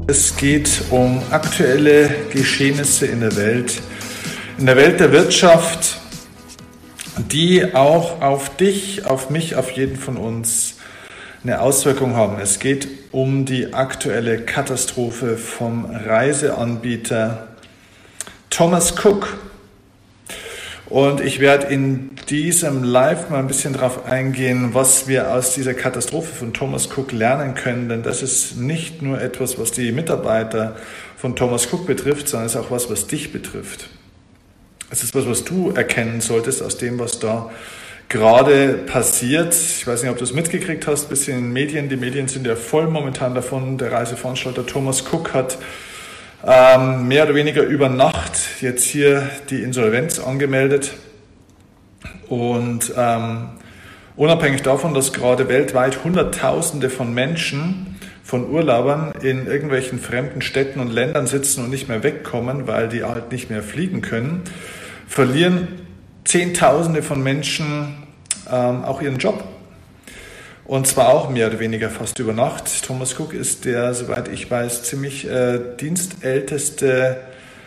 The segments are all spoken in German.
Es geht um aktuelle Geschehnisse in der Welt der Wirtschaft, die auch auf dich, auf mich, auf jeden von uns eine Auswirkung haben. Es geht um die aktuelle Katastrophe vom Reiseanbieter Thomas Cook. Und ich werde in diesem Live mal ein bisschen darauf eingehen, was wir aus dieser Katastrophe von Thomas Cook lernen können. Denn das ist nicht nur etwas, was die Mitarbeiter von Thomas Cook betrifft, sondern es ist auch was dich betrifft. Es ist was du erkennen solltest aus dem, was da gerade passiert. Ich weiß nicht, ob du es mitgekriegt hast, ein bisschen in den Medien. Die Medien sind ja voll momentan davon. Der Reiseveranstalter Thomas Cook hat mehr oder weniger über Nacht jetzt hier die Insolvenz angemeldet. Und unabhängig davon, dass gerade weltweit Hunderttausende von Menschen, von Urlaubern in irgendwelchen fremden Städten und Ländern sitzen und nicht mehr wegkommen, weil die halt nicht mehr fliegen können, verlieren Zehntausende von Menschen auch ihren Job. Und zwar auch mehr oder weniger fast über Nacht. Thomas Cook ist der, soweit ich weiß, ziemlich dienstälteste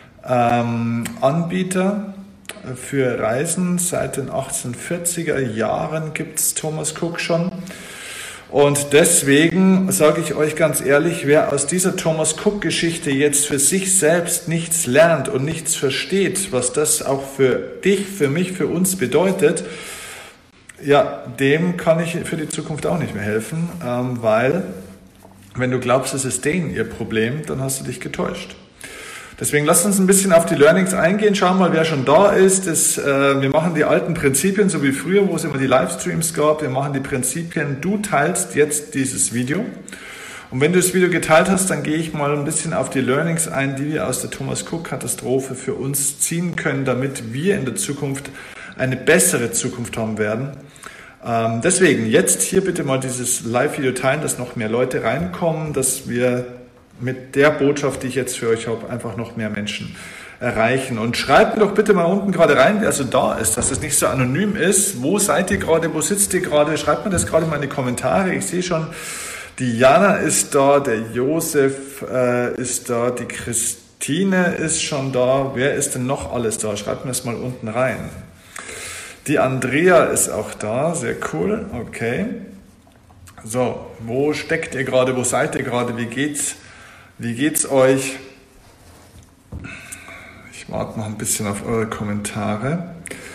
Anbieter für Reisen. Seit den 1840er Jahren gibt es Thomas Cook schon. Und deswegen sage ich euch ganz ehrlich, wer aus dieser Thomas Cook-Geschichte jetzt für sich selbst nichts lernt und nichts versteht, was das auch für dich, für mich, für uns bedeutet, ja, dem kann ich für die Zukunft auch nicht mehr helfen, weil wenn du glaubst, es ist denen ihr Problem, dann hast du dich getäuscht. Deswegen lasst uns ein bisschen auf die Learnings eingehen, schauen mal, wer schon da ist. Wir machen die alten Prinzipien, so wie früher, wo es immer die Livestreams gab. Wir machen die Prinzipien, du teilst jetzt dieses Video. Und wenn du das Video geteilt hast, dann gehe ich mal ein bisschen auf die Learnings ein, die wir aus der Thomas Cook-Katastrophe für uns ziehen können, damit wir in der Zukunft eine bessere Zukunft haben werden. Deswegen jetzt hier bitte mal dieses Live-Video teilen, dass noch mehr Leute reinkommen, dass wir mit der Botschaft, die ich jetzt für euch habe, einfach noch mehr Menschen erreichen. Und schreibt mir doch bitte mal unten gerade rein, wer so da ist, dass es nicht so anonym ist. Wo seid ihr gerade, wo sitzt ihr gerade? Schreibt mir das gerade mal in die Kommentare. Ich sehe schon, die Jana ist da, der Josef ist da, die Christine ist schon da. Wer ist denn noch alles da? Schreibt mir das mal unten rein. Die Andrea ist auch da, sehr cool, okay. So, wo steckt ihr gerade, wo seid ihr gerade, wie geht's euch? Ich warte noch ein bisschen auf eure Kommentare.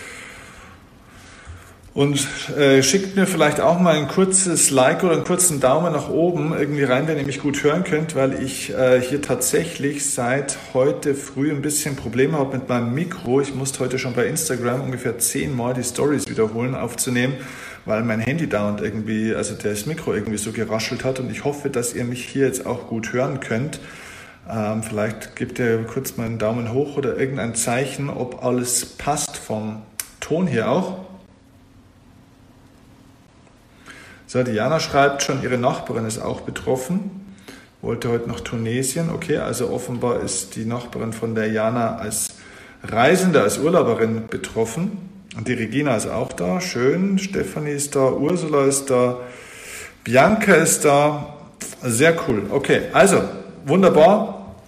Und schickt mir vielleicht auch mal ein kurzes Like oder einen kurzen Daumen nach oben irgendwie rein, wenn ihr mich gut hören könnt, weil ich hier tatsächlich seit heute früh ein bisschen Probleme habe mit meinem Mikro. Ich musste heute schon bei Instagram ungefähr 10 Mal die Stories wiederholen, aufzunehmen, weil mein Handy dauernd irgendwie, also das Mikro irgendwie so geraschelt hat. Und ich hoffe, dass ihr mich hier jetzt auch gut hören könnt. Vielleicht gebt ihr kurz mal einen Daumen hoch oder irgendein Zeichen, ob alles passt vom Ton hier auch. So, Diana schreibt schon, ihre Nachbarin ist auch betroffen, wollte heute nach Tunesien. Okay, also offenbar ist die Nachbarin von der Jana als Reisende, als Urlauberin betroffen. Und die Regina ist auch da, schön. Stefanie ist da, Ursula ist da, Bianca ist da. Sehr cool. Okay, also wunderbar.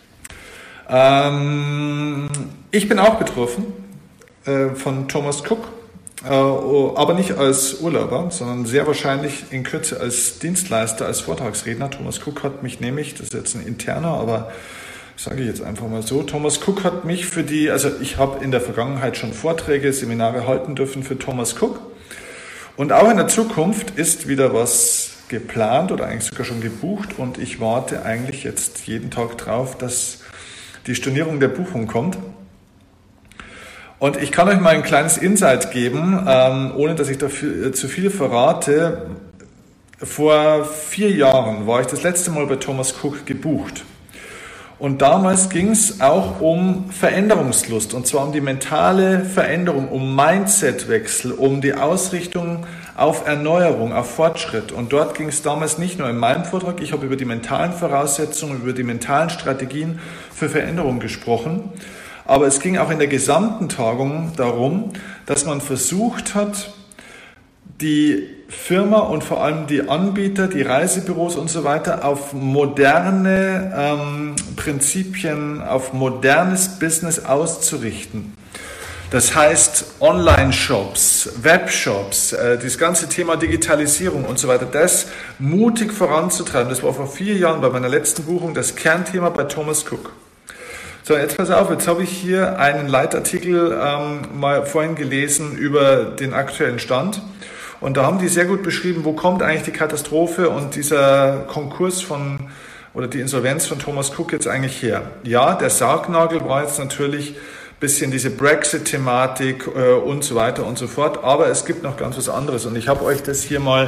Ich bin auch betroffen von Thomas Cook. Aber nicht als Urlauber, sondern sehr wahrscheinlich in Kürze als Dienstleister, als Vortragsredner. Thomas Cook hat mich nämlich, das ist jetzt ein interner, aber sage ich jetzt einfach mal so, Thomas Cook hat mich also ich habe in der Vergangenheit schon Vorträge, Seminare halten dürfen für Thomas Cook. Und auch in der Zukunft ist wieder was geplant oder eigentlich sogar schon gebucht und ich warte eigentlich jetzt jeden Tag drauf, dass die Stornierung der Buchung kommt. Und ich kann euch mal ein kleines Insight geben, ohne dass ich dafür zu viel verrate. Vor 4 Jahren war ich das letzte Mal bei Thomas Cook gebucht. Und damals ging es auch um Veränderungslust, und zwar um die mentale Veränderung, um Mindsetwechsel, um die Ausrichtung auf Erneuerung, auf Fortschritt. Und dort ging es damals nicht nur in meinem Vortrag, ich habe über die mentalen Voraussetzungen, über die mentalen Strategien für Veränderung gesprochen. Aber es ging auch in der gesamten Tagung darum, dass man versucht hat, die Firma und vor allem die Anbieter, die Reisebüros und so weiter auf moderne Prinzipien, auf modernes Business auszurichten. Das heißt Online-Shops, Webshops, das ganze Thema Digitalisierung und so weiter, das mutig voranzutreiben. Das war vor 4 Jahren bei meiner letzten Buchung das Kernthema bei Thomas Cook. So, jetzt pass auf, jetzt habe ich hier einen Leitartikel mal vorhin gelesen über den aktuellen Stand. Und da haben die sehr gut beschrieben, wo kommt eigentlich die Katastrophe und dieser Konkurs oder die Insolvenz von Thomas Cook jetzt eigentlich her. Ja, der Sargnagel war jetzt natürlich bisschen diese Brexit-Thematik und so weiter und so fort. Aber es gibt noch ganz was anderes. Und ich habe euch das hier mal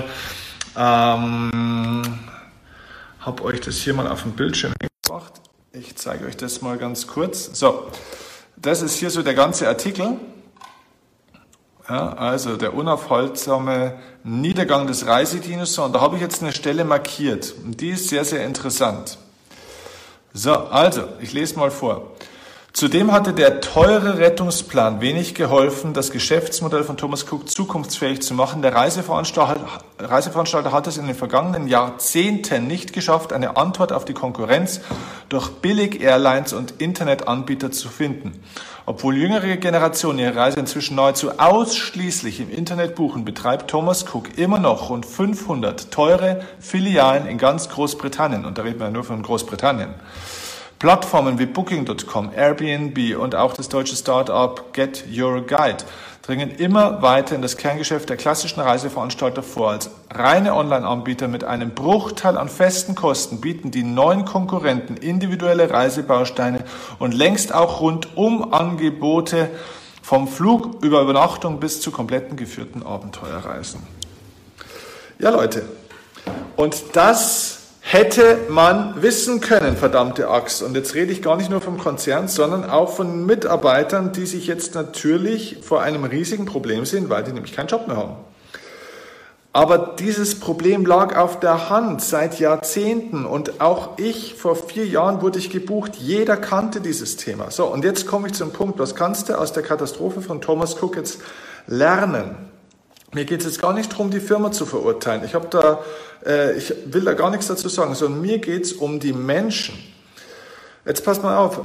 auf dem Bildschirm gebracht. Ich zeige euch das mal ganz kurz. So, das ist hier so der ganze Artikel. Ja, also der unaufhaltsame Niedergang des Reisedinosaurs. Und da habe ich jetzt eine Stelle markiert. Und die ist sehr, sehr interessant. So, also, ich lese mal vor. Zudem hatte der teure Rettungsplan wenig geholfen, das Geschäftsmodell von Thomas Cook zukunftsfähig zu machen. Der Reiseveranstalter hat es in den vergangenen Jahrzehnten nicht geschafft, eine Antwort auf die Konkurrenz durch Billig-Airlines und Internetanbieter zu finden. Obwohl jüngere Generationen ihre Reise inzwischen nahezu ausschließlich im Internet buchen, betreibt Thomas Cook immer noch rund 500 teure Filialen in ganz Großbritannien. Und da reden wir nur von Großbritannien. Plattformen wie Booking.com, Airbnb und auch das deutsche Start-up Get Your Guide dringen immer weiter in das Kerngeschäft der klassischen Reiseveranstalter vor. Als reine Online-Anbieter mit einem Bruchteil an festen Kosten bieten die neuen Konkurrenten individuelle Reisebausteine und längst auch rundum Angebote vom Flug über Übernachtung bis zu kompletten geführten Abenteuerreisen. Ja, Leute, und das hätte man wissen können, verdammte Axt. Und jetzt rede ich gar nicht nur vom Konzern, sondern auch von Mitarbeitern, die sich jetzt natürlich vor einem riesigen Problem sehen, weil die nämlich keinen Job mehr haben. Aber dieses Problem lag auf der Hand seit Jahrzehnten und auch ich, vor 4 Jahren wurde ich gebucht, jeder kannte dieses Thema. So, und jetzt komme ich zum Punkt, was kannst du aus der Katastrophe von Thomas Cook jetzt lernen? Mir geht es jetzt gar nicht darum, die Firma zu verurteilen. Ich will da gar nichts dazu sagen, sondern mir geht es um die Menschen. Jetzt passt mal auf,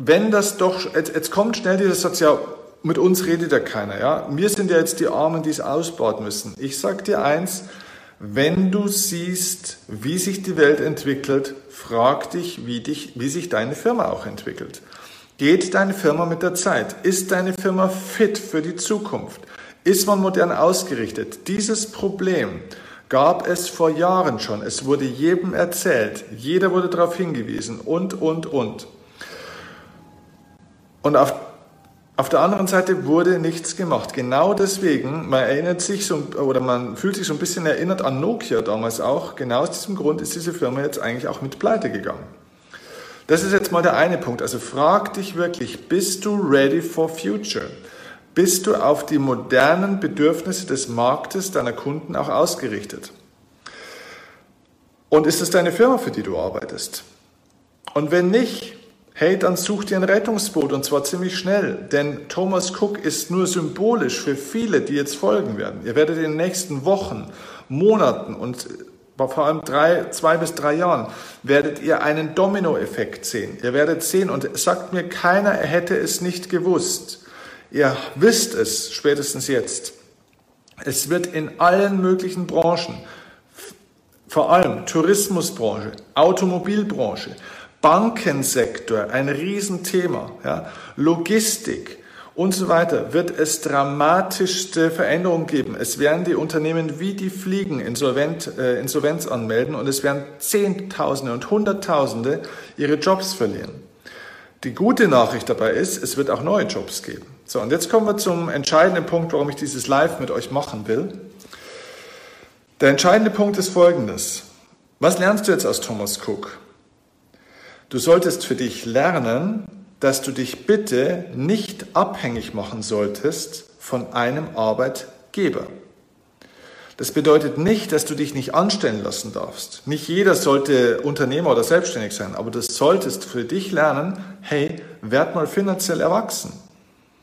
jetzt kommt schnell dieser Satz, ja, mit uns redet ja keiner, ja. Wir sind ja jetzt die Armen, die es ausbauen müssen. Ich sag dir eins, wenn du siehst, wie sich die Welt entwickelt, frag dich, wie sich deine Firma auch entwickelt. Geht deine Firma mit der Zeit? Ist deine Firma fit für die Zukunft? Ist man modern ausgerichtet? Dieses Problem gab es vor Jahren schon. Es wurde jedem erzählt. Jeder wurde darauf hingewiesen und. Und auf der anderen Seite wurde nichts gemacht. Genau deswegen, man fühlt sich so ein bisschen erinnert an Nokia damals auch. Genau aus diesem Grund ist diese Firma jetzt eigentlich auch mit pleite gegangen. Das ist jetzt mal der eine Punkt. Also frag dich wirklich, bist du ready for future? Bist du auf die modernen Bedürfnisse des Marktes, deiner Kunden auch ausgerichtet? Und ist es deine Firma, für die du arbeitest? Und wenn nicht, hey, dann such dir ein Rettungsboot und zwar ziemlich schnell. Denn Thomas Cook ist nur symbolisch für viele, die jetzt folgen werden. Ihr werdet in den nächsten Wochen, Monaten und vor allem 2 bis 3 Jahren werdet ihr einen Dominoeffekt sehen. Ihr werdet sehen und sagt mir keiner, er hätte es nicht gewusst. Ihr wisst es spätestens jetzt. Es wird in allen möglichen Branchen, vor allem Tourismusbranche, Automobilbranche, Bankensektor, ein Riesenthema, ja, Logistik und so weiter, wird es dramatischste Veränderungen geben. Es werden die Unternehmen wie die Fliegen Insolvenz anmelden und es werden Zehntausende und Hunderttausende ihre Jobs verlieren. Die gute Nachricht dabei ist, es wird auch neue Jobs geben. So, und jetzt kommen wir zum entscheidenden Punkt, warum ich dieses Live mit euch machen will. Der entscheidende Punkt ist folgendes. Was lernst du jetzt aus Thomas Cook? Du solltest für dich lernen, dass du dich bitte nicht abhängig machen solltest von einem Arbeitgeber. Das bedeutet nicht, dass du dich nicht anstellen lassen darfst. Nicht jeder sollte Unternehmer oder selbstständig sein, aber du solltest für dich lernen, hey, werd mal finanziell erwachsen.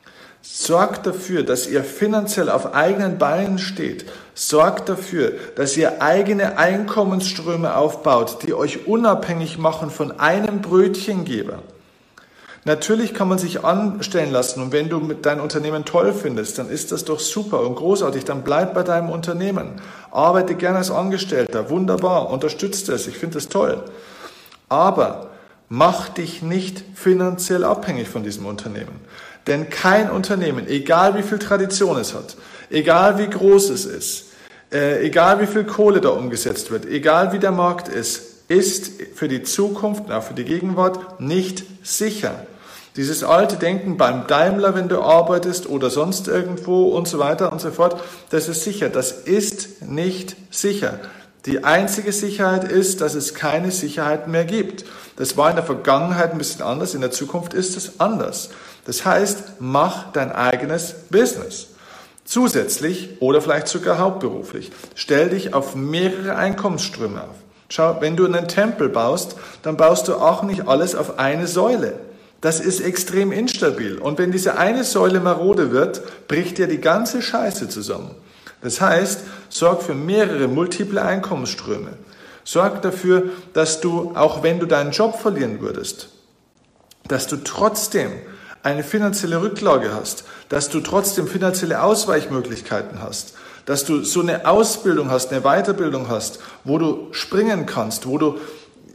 Sorgt dafür, dass ihr finanziell auf eigenen Beinen steht. Sorgt dafür, dass ihr eigene Einkommensströme aufbaut, die euch unabhängig machen von einem Brötchengeber. Natürlich kann man sich anstellen lassen und wenn du dein Unternehmen toll findest, dann ist das doch super und großartig, dann bleib bei deinem Unternehmen. Arbeite gerne als Angestellter, wunderbar, unterstützt es, ich finde es toll. Aber mach dich nicht finanziell abhängig von diesem Unternehmen. Denn kein Unternehmen, egal wie viel Tradition es hat, egal wie groß es ist, egal wie viel Kohle da umgesetzt wird, egal wie der Markt ist für die Zukunft, für die Gegenwart nicht sicher. Dieses alte Denken beim Daimler, wenn du arbeitest oder sonst irgendwo und so weiter und so fort, das ist sicher. Das ist nicht sicher. Die einzige Sicherheit ist, dass es keine Sicherheit mehr gibt. Das war in der Vergangenheit ein bisschen anders, in der Zukunft ist es anders. Das heißt, mach dein eigenes Business. Zusätzlich oder vielleicht sogar hauptberuflich. Stell dich auf mehrere Einkommensströme auf. Schau, wenn du einen Tempel baust, dann baust du auch nicht alles auf eine Säule. Das ist extrem instabil. Und wenn diese eine Säule marode wird, bricht dir die ganze Scheiße zusammen. Das heißt, sorg für mehrere multiple Einkommensströme. Sorg dafür, dass du, auch wenn du deinen Job verlieren würdest, dass du trotzdem eine finanzielle Rücklage hast, dass du trotzdem finanzielle Ausweichmöglichkeiten hast, dass du so eine Ausbildung hast, eine Weiterbildung hast, wo du springen kannst, wo du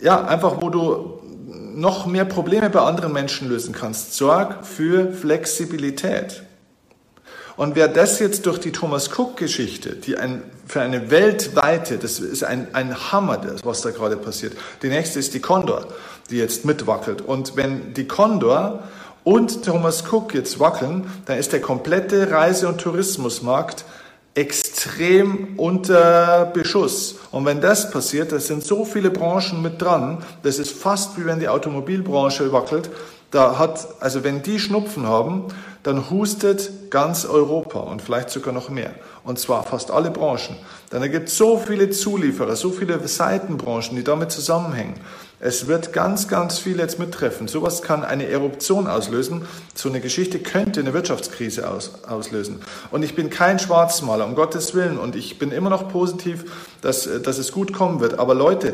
noch mehr Probleme bei anderen Menschen lösen kannst. Sorg für Flexibilität. Und wer das jetzt durch die Thomas Cook-Geschichte, die für eine weltweite, das ist ein Hammer, was da gerade passiert. Die nächste ist die Condor, die jetzt mitwackelt. Und wenn die Condor und Thomas Cook jetzt wackeln, dann ist der komplette Reise- und Tourismusmarkt extrem unter Beschuss. Und wenn das passiert, da sind so viele Branchen mit dran, das ist fast wie wenn die Automobilbranche wackelt. Wenn die Schnupfen haben, dann hustet ganz Europa und vielleicht sogar noch mehr. Und zwar fast alle Branchen. Denn da gibt es so viele Zulieferer, so viele Seitenbranchen, die damit zusammenhängen. Es wird ganz, ganz viel jetzt mittreffen. Sowas kann eine Eruption auslösen. So eine Geschichte könnte eine Wirtschaftskrise auslösen. Und ich bin kein Schwarzmaler, um Gottes Willen. Und ich bin immer noch positiv, dass es gut kommen wird. Aber Leute,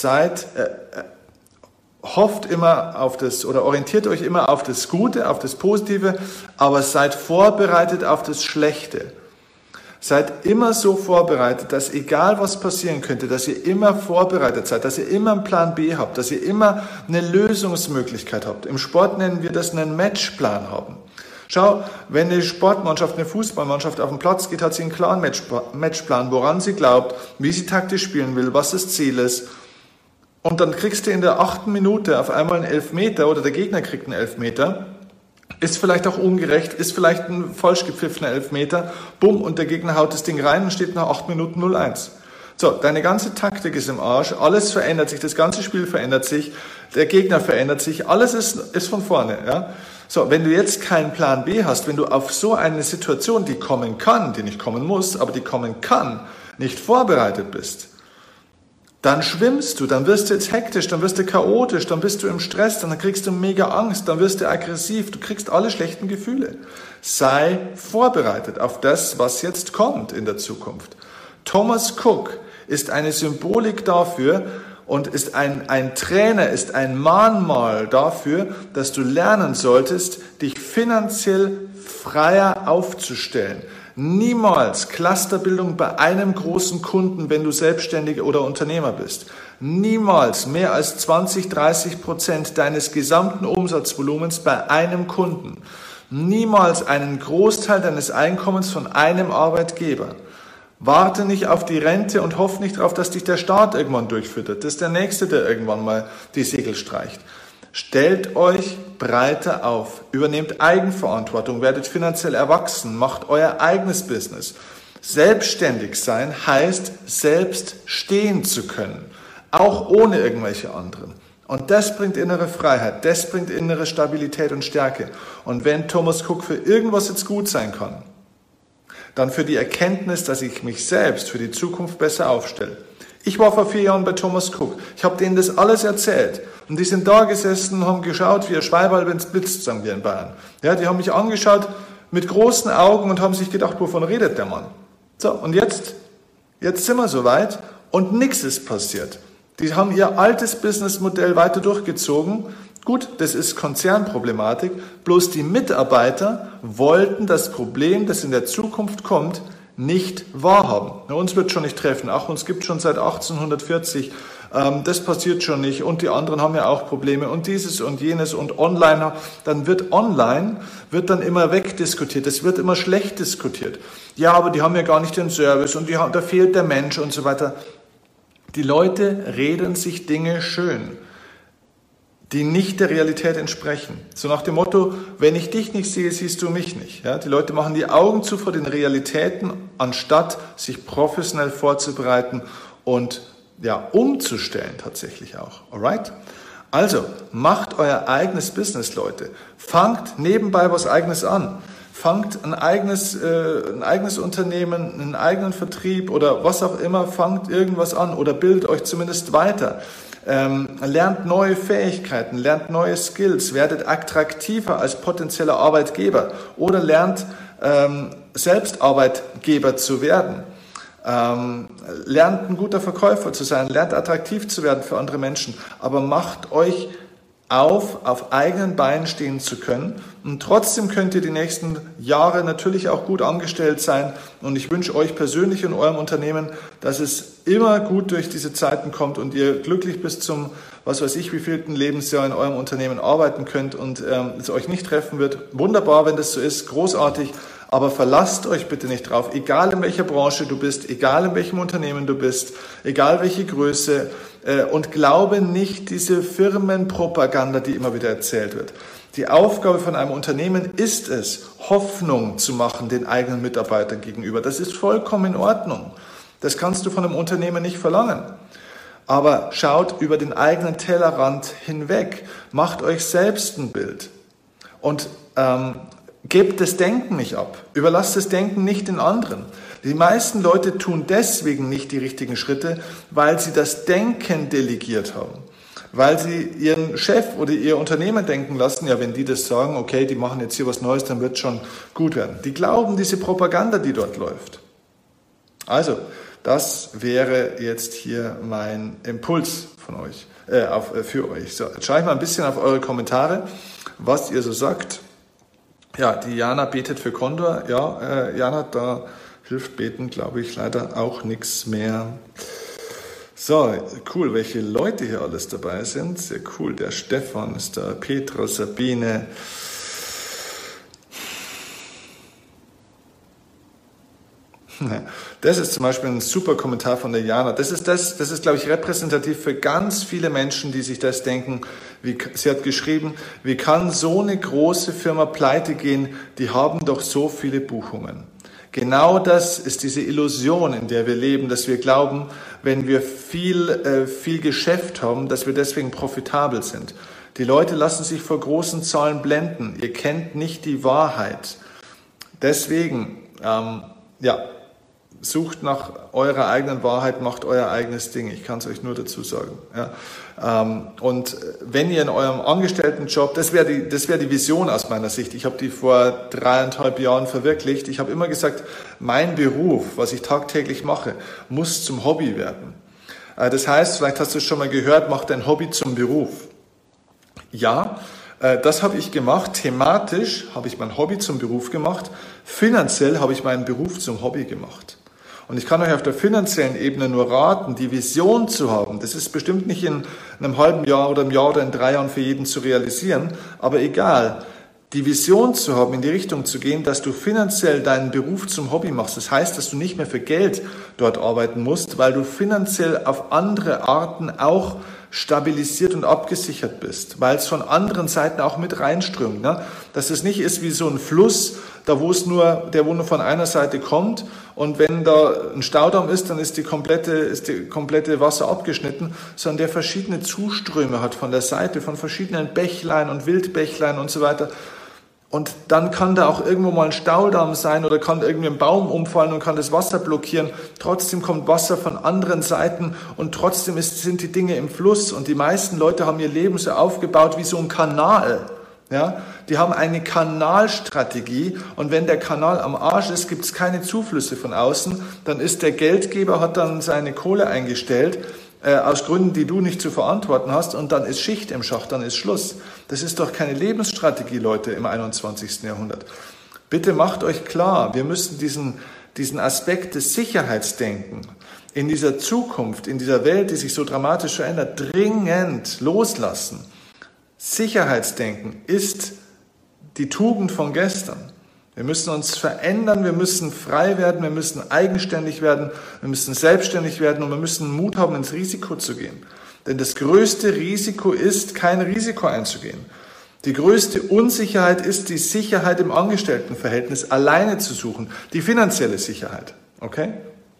hofft immer auf das oder orientiert euch immer auf das Gute, auf das Positive, aber seid vorbereitet auf das Schlechte. Seid immer so vorbereitet, dass egal was passieren könnte, dass ihr immer vorbereitet seid, dass ihr immer einen Plan B habt, dass ihr immer eine Lösungsmöglichkeit habt. Im Sport nennen wir das einen Matchplan haben. Schau, wenn eine Sportmannschaft, eine Fußballmannschaft auf den Platz geht, hat sie einen klaren Matchplan, woran sie glaubt, wie sie taktisch spielen will, was das Ziel ist. Und dann kriegst du in der 8. Minute auf einmal einen Elfmeter oder der Gegner kriegt einen Elfmeter. Ist vielleicht auch ungerecht, ist vielleicht ein falsch gepfiffener Elfmeter. Bumm, und der Gegner haut das Ding rein und steht nach 8 Minuten 0-1. So, deine ganze Taktik ist im Arsch, alles verändert sich, das ganze Spiel verändert sich, der Gegner verändert sich, alles ist von vorne. Ja? So, wenn du jetzt keinen Plan B hast, wenn du auf so eine Situation, die kommen kann, die nicht kommen muss, aber die kommen kann, nicht vorbereitet bist, dann schwimmst du, dann wirst du jetzt hektisch, dann wirst du chaotisch, dann bist du im Stress, dann kriegst du mega Angst, dann wirst du aggressiv, du kriegst alle schlechten Gefühle. Sei vorbereitet auf das, was jetzt kommt in der Zukunft. Thomas Cook ist eine Symbolik dafür und ist ein Trainer, ist ein Mahnmal dafür, dass du lernen solltest, dich finanziell freier aufzustellen. Niemals Clusterbildung bei einem großen Kunden, wenn du Selbstständiger oder Unternehmer bist. Niemals mehr als 20-30% deines gesamten Umsatzvolumens bei einem Kunden. Niemals einen Großteil deines Einkommens von einem Arbeitgeber. Warte nicht auf die Rente und hoff nicht darauf, dass dich der Staat irgendwann durchfüttert. Das ist der Nächste, der irgendwann mal die Segel streicht. Stellt euch breiter auf, übernehmt Eigenverantwortung, werdet finanziell erwachsen, macht euer eigenes Business. Selbstständig sein heißt, selbst stehen zu können, auch ohne irgendwelche anderen. Und das bringt innere Freiheit, das bringt innere Stabilität und Stärke. Und wenn Thomas Cook für irgendwas jetzt gut sein kann, dann für die Erkenntnis, dass ich mich selbst für die Zukunft besser aufstelle. Ich war vor 4 Jahren bei Thomas Cook. Ich habe denen das alles erzählt. Und die sind da gesessen und haben geschaut, wie ein Schweiberl, wenn es blitzt, sagen wir in Bayern. Ja, die haben mich angeschaut, mit großen Augen und haben sich gedacht, wovon redet der Mann? So, und jetzt sind wir soweit und nichts ist passiert. Die haben ihr altes Businessmodell weiter durchgezogen. Gut, das ist Konzernproblematik, bloß die Mitarbeiter wollten das Problem, das in der Zukunft kommt, nicht wahrhaben. Na, uns wird schon nicht treffen. Ach, uns gibt schon seit 1840. Das passiert schon nicht. Und die anderen haben ja auch Probleme. Und dieses und jenes und online. Dann wird dann immer wegdiskutiert. Es wird immer schlecht diskutiert. Ja, aber die haben ja gar nicht den Service und da fehlt der Mensch und so weiter. Die Leute reden sich Dinge schön, die nicht der Realität entsprechen. So nach dem Motto, wenn ich dich nicht sehe, siehst du mich nicht. Ja, die Leute machen die Augen zu vor den Realitäten, anstatt sich professionell vorzubereiten und umzustellen tatsächlich auch. Alright? Also, macht euer eigenes Business, Leute. Fangt nebenbei was Eigenes an. Fangt ein eigenes Unternehmen, einen eigenen Vertrieb oder was auch immer, fangt irgendwas an oder bildet euch zumindest weiter. Lernt neue Fähigkeiten, lernt neue Skills, werdet attraktiver als potenzieller Arbeitgeber oder lernt selbst Arbeitgeber zu werden. Lernt ein guter Verkäufer zu sein, lernt attraktiv zu werden für andere Menschen, aber macht euch auf eigenen Beinen stehen zu können. Und trotzdem könnt ihr die nächsten Jahre natürlich auch gut angestellt sein. Und ich wünsche euch persönlich in eurem Unternehmen, dass es immer gut durch diese Zeiten kommt und ihr glücklich bis zum, was weiß ich, wievielten Lebensjahr in eurem Unternehmen arbeiten könnt und es euch nicht treffen wird. Wunderbar, wenn das so ist, großartig. Aber verlasst euch bitte nicht drauf, egal in welcher Branche du bist, egal in welchem Unternehmen du bist, egal welche Größe, und glaube nicht diese Firmenpropaganda, die immer wieder erzählt wird. Die Aufgabe von einem Unternehmen ist es, Hoffnung zu machen den eigenen Mitarbeitern gegenüber. Das ist vollkommen in Ordnung. Das kannst du von einem Unternehmen nicht verlangen. Aber schaut über den eigenen Tellerrand hinweg, macht euch selbst ein Bild und gebt das Denken nicht ab. Überlasst das Denken nicht den anderen. Die meisten Leute tun deswegen nicht die richtigen Schritte, weil sie das Denken delegiert haben. Weil sie ihren Chef oder ihr Unternehmen denken lassen, ja, wenn die das sagen, okay, die machen jetzt hier was Neues, dann wird es schon gut werden. Die glauben diese Propaganda, die dort läuft. Also, das wäre jetzt hier mein Impuls von euch, für euch. So, jetzt schaue ich mal ein bisschen auf eure Kommentare, was ihr so sagt. Ja, die Jana betet für Condor. Ja, Jana, da hilft Beten, glaube ich, leider auch nichts mehr. So, cool, welche Leute hier alles dabei sind. Sehr cool, der Stefan ist da, Petra, Sabine. Das ist zum Beispiel ein super Kommentar von der Jana. Das ist, glaube ich, repräsentativ für ganz viele Menschen, die sich das denken. Sie hat geschrieben, wie kann so eine große Firma pleite gehen? Die haben doch so viele Buchungen. Genau das ist diese Illusion, in der wir leben, dass wir glauben, wenn wir viel Geschäft haben, dass wir deswegen profitabel sind. Die Leute lassen sich vor großen Zahlen blenden. Ihr kennt nicht die Wahrheit. Deswegen, sucht nach eurer eigenen Wahrheit, macht euer eigenes Ding. Ich kann es euch nur dazu sagen. Ja. Und wenn ihr in eurem Angestelltenjob, das wäre die Vision aus meiner Sicht. Ich habe die vor 3,5 Jahren verwirklicht. Ich habe immer gesagt, mein Beruf, was ich tagtäglich mache, muss zum Hobby werden. Das heißt, vielleicht hast du es schon mal gehört, mach dein Hobby zum Beruf. Ja, das habe ich gemacht. Thematisch habe ich mein Hobby zum Beruf gemacht. Finanziell habe ich meinen Beruf zum Hobby gemacht. Und ich kann euch auf der finanziellen Ebene nur raten, die Vision zu haben. Das ist bestimmt nicht in einem halben Jahr oder einem Jahr oder in 3 Jahren für jeden zu realisieren. Aber egal, die Vision zu haben, in die Richtung zu gehen, dass du finanziell deinen Beruf zum Hobby machst. Das heißt, dass du nicht mehr für Geld dort arbeiten musst, weil du finanziell auf andere Arten auch stabilisiert und abgesichert bist, weil es von anderen Seiten auch mit reinströmt. Ne? Dass es nicht ist wie so ein Fluss, da wo nur von einer Seite kommt und wenn da ein Staudamm ist, dann ist die komplette Wasser abgeschnitten, sondern der verschiedene Zuströme hat von der Seite, von verschiedenen Bächlein und Wildbächlein und so weiter. Und dann kann da auch irgendwo mal ein Staudamm sein oder kann irgendwie ein Baum umfallen und kann das Wasser blockieren. Trotzdem kommt Wasser von anderen Seiten und trotzdem sind die Dinge im Fluss. Und die meisten Leute haben ihr Leben so aufgebaut wie so ein Kanal. Ja, die haben eine Kanalstrategie und wenn der Kanal am Arsch ist, gibt es keine Zuflüsse von außen, dann ist der Geldgeber, hat dann seine Kohle eingestellt, aus Gründen, die du nicht zu verantworten hast und dann ist Schicht im Schacht, dann ist Schluss. Das ist doch keine Lebensstrategie, Leute, im 21. Jahrhundert. Bitte macht euch klar, wir müssen diesen Aspekt des Sicherheitsdenken in dieser Zukunft, in dieser Welt, die sich so dramatisch verändert, dringend loslassen. Sicherheitsdenken ist die Tugend von gestern. Wir müssen uns verändern, wir müssen frei werden, wir müssen eigenständig werden, wir müssen selbstständig werden und wir müssen Mut haben, ins Risiko zu gehen. Denn das größte Risiko ist, kein Risiko einzugehen. Die größte Unsicherheit ist, die Sicherheit im Angestelltenverhältnis alleine zu suchen, die finanzielle Sicherheit. Okay?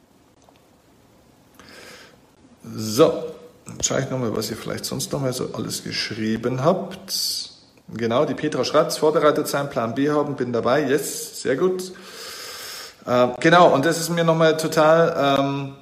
So. Dann schaue ich nochmal, was ihr vielleicht sonst nochmal so alles geschrieben habt. Genau, die Petra schreibt, vorbereitet sein, Plan B haben, bin dabei, yes, sehr gut. Genau, und das ist mir nochmal total,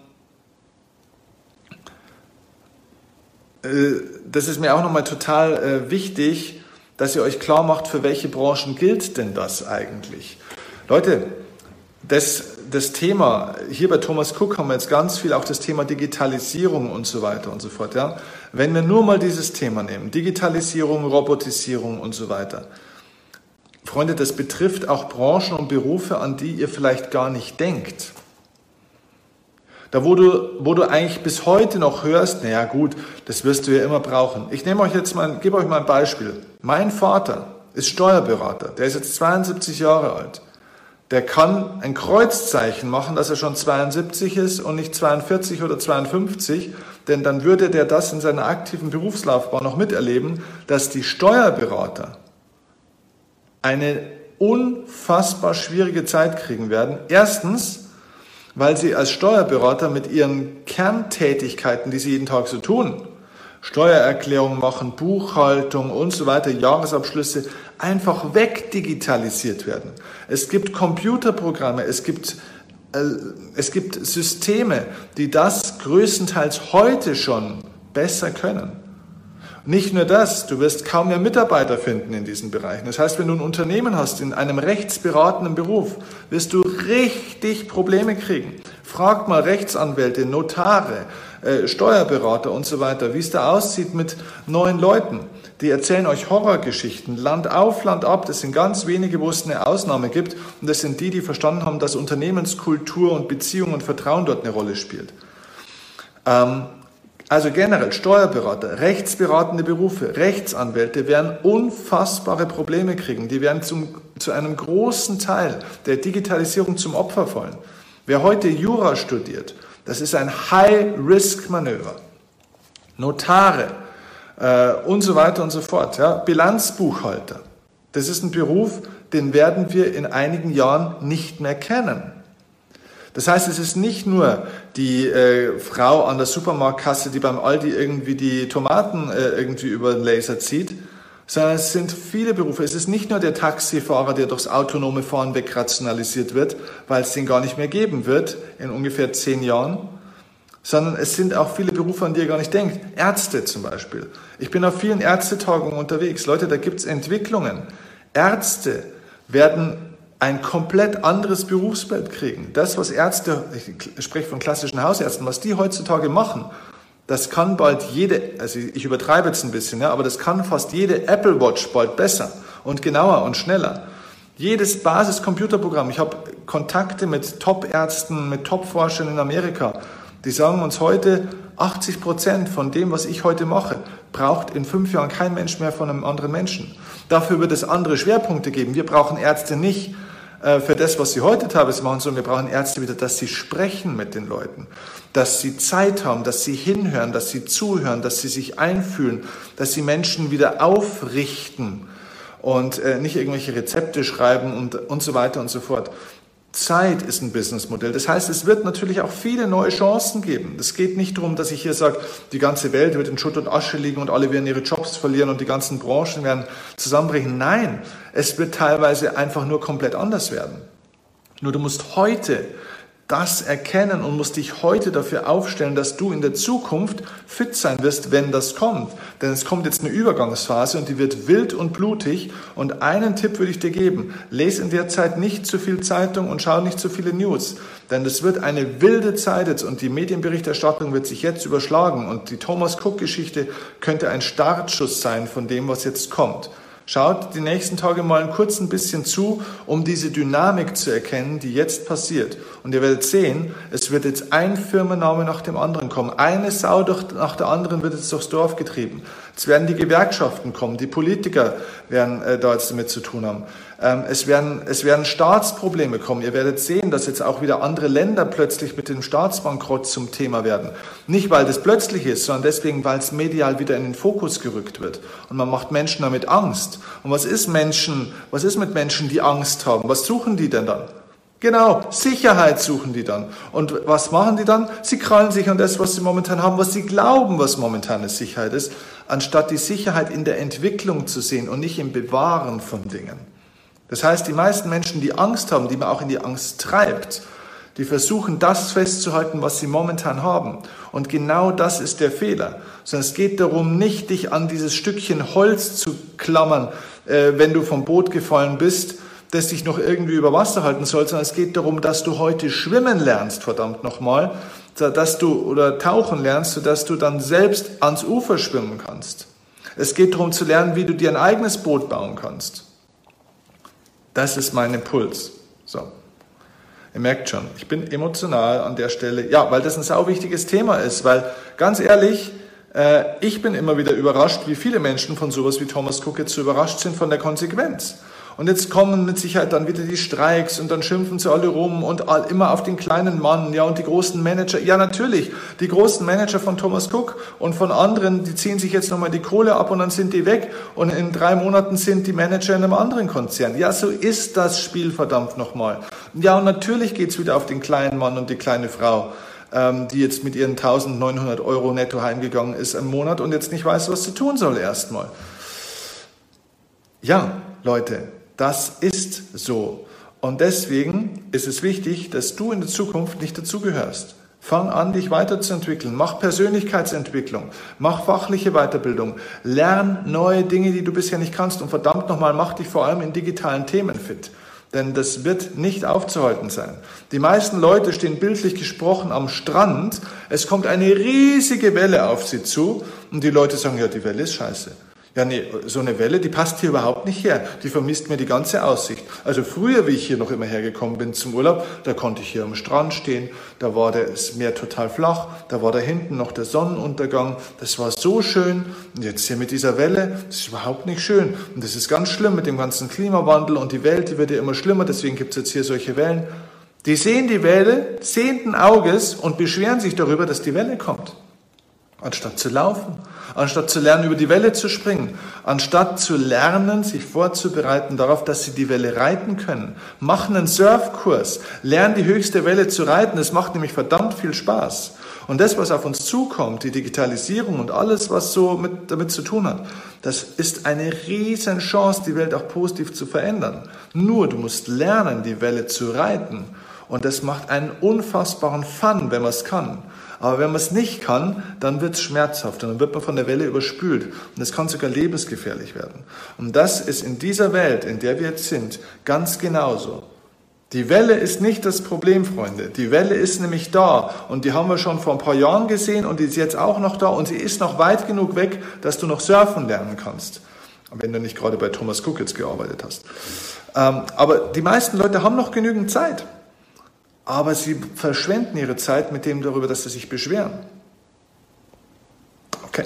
das ist mir auch nochmal total wichtig, dass ihr euch klar macht, für welche Branchen gilt denn das eigentlich. Leute, das Thema, hier bei Thomas Cook haben wir jetzt ganz viel auch das Thema Digitalisierung und so weiter und so fort. Ja? Wenn wir nur mal dieses Thema nehmen, Digitalisierung, Robotisierung und so weiter. Freunde, das betrifft auch Branchen und Berufe, an die ihr vielleicht gar nicht denkt. Da wo du eigentlich bis heute noch hörst, naja gut, das wirst du ja immer brauchen. Ich gebe euch mal ein Beispiel. Mein Vater ist Steuerberater, der ist jetzt 72 Jahre alt. Der kann ein Kreuzzeichen machen, dass er schon 72 ist und nicht 42 oder 52, denn dann würde der das in seiner aktiven Berufslaufbahn noch miterleben, dass die Steuerberater eine unfassbar schwierige Zeit kriegen werden. Erstens, weil sie als Steuerberater mit ihren Kerntätigkeiten, die sie jeden Tag so tun, Steuererklärung machen, Buchhaltung und so weiter, Jahresabschlüsse, einfach wegdigitalisiert werden. Es gibt Computerprogramme, es gibt Systeme, die das größtenteils heute schon besser können. Nicht nur das, du wirst kaum mehr Mitarbeiter finden in diesen Bereichen. Das heißt, wenn du ein Unternehmen hast in einem rechtsberatenden Beruf, wirst du richtig Probleme kriegen. Fragt mal Rechtsanwälte, Notare, Steuerberater und so weiter, wie es da aussieht mit neuen Leuten. Die erzählen euch Horrorgeschichten, Land auf, Land ab. Das sind ganz wenige, wo es eine Ausnahme gibt. Und das sind die verstanden haben, dass Unternehmenskultur und Beziehung und Vertrauen dort eine Rolle spielt. Also generell Steuerberater, rechtsberatende Berufe, Rechtsanwälte werden unfassbare Probleme kriegen. Die werden zu einem großen Teil der Digitalisierung zum Opfer fallen. Wer heute Jura studiert, das ist ein High-Risk-Manöver. Notare und so weiter und so fort. Ja. Bilanzbuchhalter, das ist ein Beruf, den werden wir in einigen Jahren nicht mehr kennen. Das heißt, es ist nicht nur die Frau an der Supermarktkasse, die beim Aldi irgendwie die Tomaten irgendwie über den Laser zieht, sondern es sind viele Berufe. Es ist nicht nur der Taxifahrer, der durchs autonome Fahren wegrationalisiert wird, weil es den gar nicht mehr geben wird in ungefähr 10 Jahren, sondern es sind auch viele Berufe, an die ihr gar nicht denkt. Ärzte zum Beispiel. Ich bin auf vielen Ärztetagungen unterwegs. Leute, da gibt es Entwicklungen. Ärzte werden ein komplett anderes Berufsbild kriegen. Das, was Ärzte, ich spreche von klassischen Hausärzten, was die heutzutage machen, das kann bald also ich übertreibe jetzt ein bisschen, ja, aber das kann fast jede Apple Watch bald besser und genauer und schneller. Jedes Basiscomputerprogramm, ich habe Kontakte mit Top-Ärzten, mit Top-Forschern in Amerika, die sagen uns heute, 80% von dem, was ich heute mache, braucht in 5 Jahren kein Mensch mehr von einem anderen Menschen. Dafür wird es andere Schwerpunkte geben. Wir brauchen Ärzte nicht für das, was sie heute teilweise machen, sondern wir brauchen Ärzte wieder, dass sie sprechen mit den Leuten, dass sie Zeit haben, dass sie hinhören, dass sie zuhören, dass sie sich einfühlen, dass sie Menschen wieder aufrichten und nicht irgendwelche Rezepte schreiben und so weiter und so fort. Zeit ist ein Businessmodell. Das heißt, es wird natürlich auch viele neue Chancen geben. Es geht nicht darum, dass ich hier sage, die ganze Welt wird in Schutt und Asche liegen und alle werden ihre Jobs verlieren und die ganzen Branchen werden zusammenbrechen. Nein, es wird teilweise einfach nur komplett anders werden. Nur du musst heute das erkennen und musst dich heute dafür aufstellen, dass du in der Zukunft fit sein wirst, wenn das kommt. Denn es kommt jetzt eine Übergangsphase und die wird wild und blutig. Und einen Tipp würde ich dir geben: Lese in der Zeit nicht zu viel Zeitung und schau nicht zu viele News. Denn es wird eine wilde Zeit jetzt und die Medienberichterstattung wird sich jetzt überschlagen. Und die Thomas Cook-Geschichte könnte ein Startschuss sein von dem, was jetzt kommt. Schaut die nächsten Tage mal ein bisschen zu, um diese Dynamik zu erkennen, die jetzt passiert. Und ihr werdet sehen, es wird jetzt ein Firmenname nach dem anderen kommen. Eine Sau nach der anderen wird jetzt durchs Dorf getrieben. Jetzt werden die Gewerkschaften kommen, die Politiker werden da jetzt damit zu tun haben. Es werden Staatsprobleme kommen. Ihr werdet sehen, dass jetzt auch wieder andere Länder plötzlich mit dem Staatsbankrott zum Thema werden. Nicht, weil das plötzlich ist, sondern deswegen, weil es medial wieder in den Fokus gerückt wird. Und man macht Menschen damit Angst. Und was ist mit Menschen, die Angst haben? Was suchen die denn dann? Genau, Sicherheit suchen die dann. Und was machen die dann? Sie krallen sich an das, was sie momentan haben, was sie glauben, was momentane Sicherheit ist, anstatt die Sicherheit in der Entwicklung zu sehen und nicht im Bewahren von Dingen. Das heißt, die meisten Menschen, die Angst haben, die man auch in die Angst treibt, die versuchen, das festzuhalten, was sie momentan haben. Und genau das ist der Fehler. Sondern es geht darum, nicht dich an dieses Stückchen Holz zu klammern, wenn du vom Boot gefallen bist, das dich noch irgendwie über Wasser halten soll, sondern es geht darum, dass du heute schwimmen lernst, verdammt nochmal, oder tauchen lernst, sodass du dann selbst ans Ufer schwimmen kannst. Es geht darum zu lernen, wie du dir ein eigenes Boot bauen kannst. Das ist mein Impuls. So. Ihr merkt schon, ich bin emotional an der Stelle, ja, weil das ein sau wichtiges Thema ist, weil ganz ehrlich, ich bin immer wieder überrascht, wie viele Menschen von sowas wie Thomas Cook jetzt so überrascht sind von der Konsequenz. Und jetzt kommen mit Sicherheit dann wieder die Streiks und dann schimpfen sie alle rum und immer auf den kleinen Mann, ja, und die großen Manager. Ja, natürlich, die großen Manager von Thomas Cook und von anderen, die ziehen sich jetzt nochmal die Kohle ab und dann sind die weg und in 3 Monaten sind die Manager in einem anderen Konzern. Ja, so ist das Spiel, verdammt nochmal. Ja, und natürlich geht's wieder auf den kleinen Mann und die kleine Frau, die jetzt mit ihren 1.900 € netto heimgegangen ist im Monat und jetzt nicht weiß, was sie tun soll erstmal. Ja, Leute, das ist so. Und deswegen ist es wichtig, dass du in der Zukunft nicht dazugehörst. Fang an, dich weiterzuentwickeln. Mach Persönlichkeitsentwicklung. Mach fachliche Weiterbildung. Lern neue Dinge, die du bisher nicht kannst. Und verdammt nochmal, mach dich vor allem in digitalen Themen fit. Denn das wird nicht aufzuhalten sein. Die meisten Leute stehen bildlich gesprochen am Strand. Es kommt eine riesige Welle auf sie zu. Und die Leute sagen, ja, die Welle ist scheiße. Ja, nee, so eine Welle, die passt hier überhaupt nicht her. Die vermisst mir die ganze Aussicht. Also früher, wie ich hier noch immer hergekommen bin zum Urlaub, da konnte ich hier am Strand stehen, da war das Meer total flach, da war da hinten noch der Sonnenuntergang, das war so schön. Und jetzt hier mit dieser Welle, das ist überhaupt nicht schön. Und das ist ganz schlimm mit dem ganzen Klimawandel und die Welt, die wird ja immer schlimmer, deswegen gibt es jetzt hier solche Wellen. Die sehen die Welle sehenden Auges und beschweren sich darüber, dass die Welle kommt. Anstatt zu laufen, anstatt zu lernen, über die Welle zu springen, anstatt zu lernen, sich vorzubereiten darauf, dass sie die Welle reiten können. Mach einen Surfkurs, lern die höchste Welle zu reiten, es macht nämlich verdammt viel Spaß. Und das, was auf uns zukommt, die Digitalisierung und alles, was so damit zu tun hat, das ist eine riesen Chance, die Welt auch positiv zu verändern. Nur, du musst lernen, die Welle zu reiten. Und das macht einen unfassbaren Fun, wenn man es kann. Aber wenn man es nicht kann, dann wird es schmerzhaft und dann wird man von der Welle überspült. Und es kann sogar lebensgefährlich werden. Und das ist in dieser Welt, in der wir jetzt sind, ganz genauso. Die Welle ist nicht das Problem, Freunde. Die Welle ist nämlich da. Und die haben wir schon vor ein paar Jahren gesehen und die ist jetzt auch noch da. Und sie ist noch weit genug weg, dass du noch surfen lernen kannst. Wenn du nicht gerade bei Thomas Cook jetzt gearbeitet hast. Aber die meisten Leute haben noch genügend Zeit. Aber sie verschwenden ihre Zeit mit dem darüber, dass sie sich beschweren. Okay.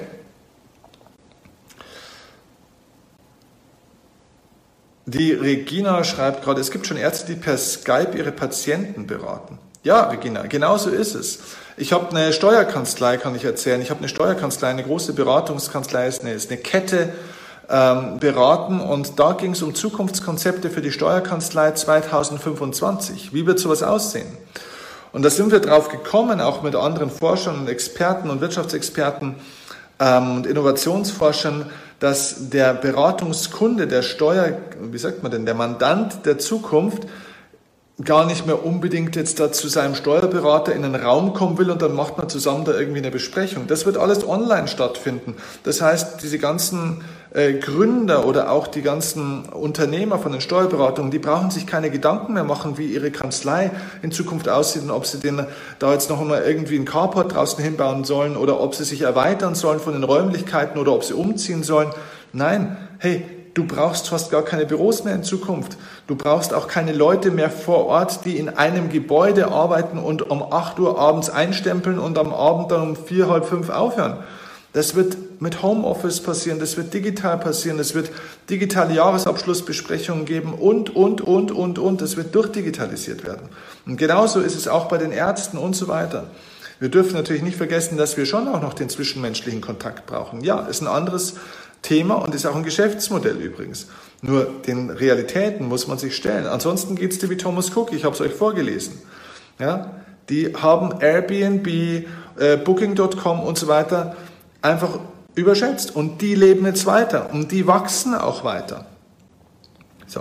Die Regina schreibt gerade, es gibt schon Ärzte, die per Skype ihre Patienten beraten. Ja, Regina, genau so ist es. Ich habe eine Steuerkanzlei, kann ich erzählen. Ich habe eine Steuerkanzlei, eine große Beratungskanzlei, ist eine Kette, beraten und da ging es um Zukunftskonzepte für die Steuerkanzlei 2025. Wie wird sowas aussehen? Und da sind wir drauf gekommen, auch mit anderen Forschern und Experten und Wirtschaftsexperten und Innovationsforschern, dass der Beratungskunde, der der Mandant der Zukunft gar nicht mehr unbedingt jetzt da zu seinem Steuerberater in einen Raum kommen will und dann macht man zusammen da irgendwie eine Besprechung. Das wird alles online stattfinden. Das heißt, diese ganzen Gründer oder auch die ganzen Unternehmer von den Steuerberatungen, die brauchen sich keine Gedanken mehr machen, wie ihre Kanzlei in Zukunft aussieht und ob sie den da jetzt noch einmal irgendwie einen Carport draußen hinbauen sollen oder ob sie sich erweitern sollen von den Räumlichkeiten oder ob sie umziehen sollen. Nein, hey, du brauchst fast gar keine Büros mehr in Zukunft. Du brauchst auch keine Leute mehr vor Ort, die in einem Gebäude arbeiten und um 8 Uhr abends einstempeln und am Abend dann um 4, halb 5 aufhören. Das wird mit Homeoffice passieren, das wird digital passieren, es wird digitale Jahresabschlussbesprechungen geben und. Das wird durchdigitalisiert werden. Und genauso ist es auch bei den Ärzten und so weiter. Wir dürfen natürlich nicht vergessen, dass wir schon auch noch den zwischenmenschlichen Kontakt brauchen. Ja, ist ein anderes Thema und ist auch ein Geschäftsmodell übrigens. Nur den Realitäten muss man sich stellen. Ansonsten geht es dir wie Thomas Cook, ich habe es euch vorgelesen. Ja, die haben Airbnb, Booking.com und so weiter einfach überschätzt und die leben jetzt weiter und die wachsen auch weiter. So.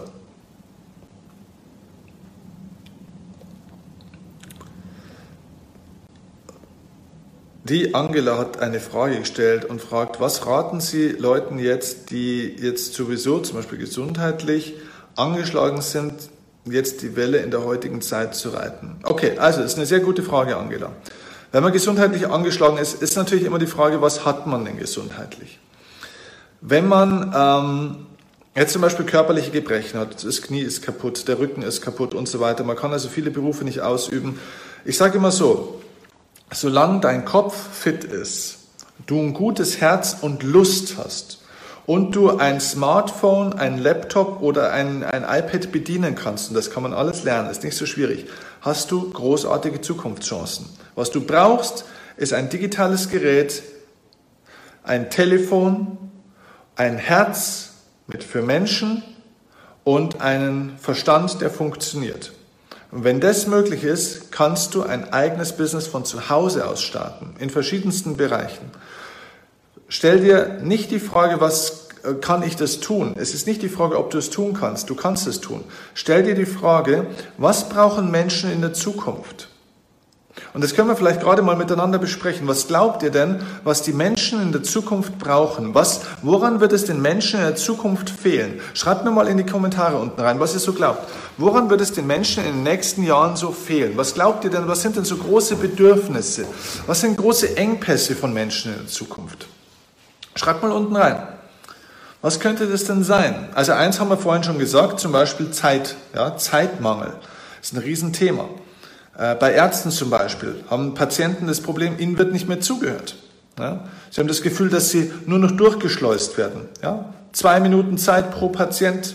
Die Angela hat eine Frage gestellt und fragt, was raten Sie Leuten jetzt, die jetzt sowieso zum Beispiel gesundheitlich angeschlagen sind, jetzt die Welle in der heutigen Zeit zu reiten? Okay, also das ist eine sehr gute Frage, Angela. Wenn man gesundheitlich angeschlagen ist, ist natürlich immer die Frage, was hat man denn gesundheitlich? Wenn man jetzt zum Beispiel körperliche Gebrechen hat, das Knie ist kaputt, der Rücken ist kaputt und so weiter, man kann also viele Berufe nicht ausüben. Ich sage immer so, solange dein Kopf fit ist, du ein gutes Herz und Lust hast und du ein Smartphone, ein Laptop oder ein iPad bedienen kannst, und das kann man alles lernen, ist nicht so schwierig, hast du großartige Zukunftschancen. Was du brauchst, ist ein digitales Gerät, ein Telefon, ein Herz für Menschen und einen Verstand, der funktioniert. Und wenn das möglich ist, kannst du ein eigenes Business von zu Hause aus starten, in verschiedensten Bereichen. Stell dir nicht die Frage, was kann ich das tun? Es ist nicht die Frage, ob du es tun kannst. Du kannst es tun. Stell dir die Frage, was brauchen Menschen in der Zukunft? Und das können wir vielleicht gerade mal miteinander besprechen. Was glaubt ihr denn, was die Menschen in der Zukunft brauchen? Woran wird es den Menschen in der Zukunft fehlen? Schreibt mir mal in die Kommentare unten rein, was ihr so glaubt. Woran wird es den Menschen in den nächsten Jahren so fehlen? Was glaubt ihr denn, was sind denn so große Bedürfnisse? Was sind große Engpässe von Menschen in der Zukunft? Schreibt mal unten rein. Was könnte das denn sein? Also eins haben wir vorhin schon gesagt, zum Beispiel Zeit, ja, Zeitmangel. Das ist ein Riesenthema. Bei Ärzten zum Beispiel haben Patienten das Problem, ihnen wird nicht mehr zugehört. Ja? Sie haben das Gefühl, dass sie nur noch durchgeschleust werden. Ja? 2 Minuten Zeit pro Patient.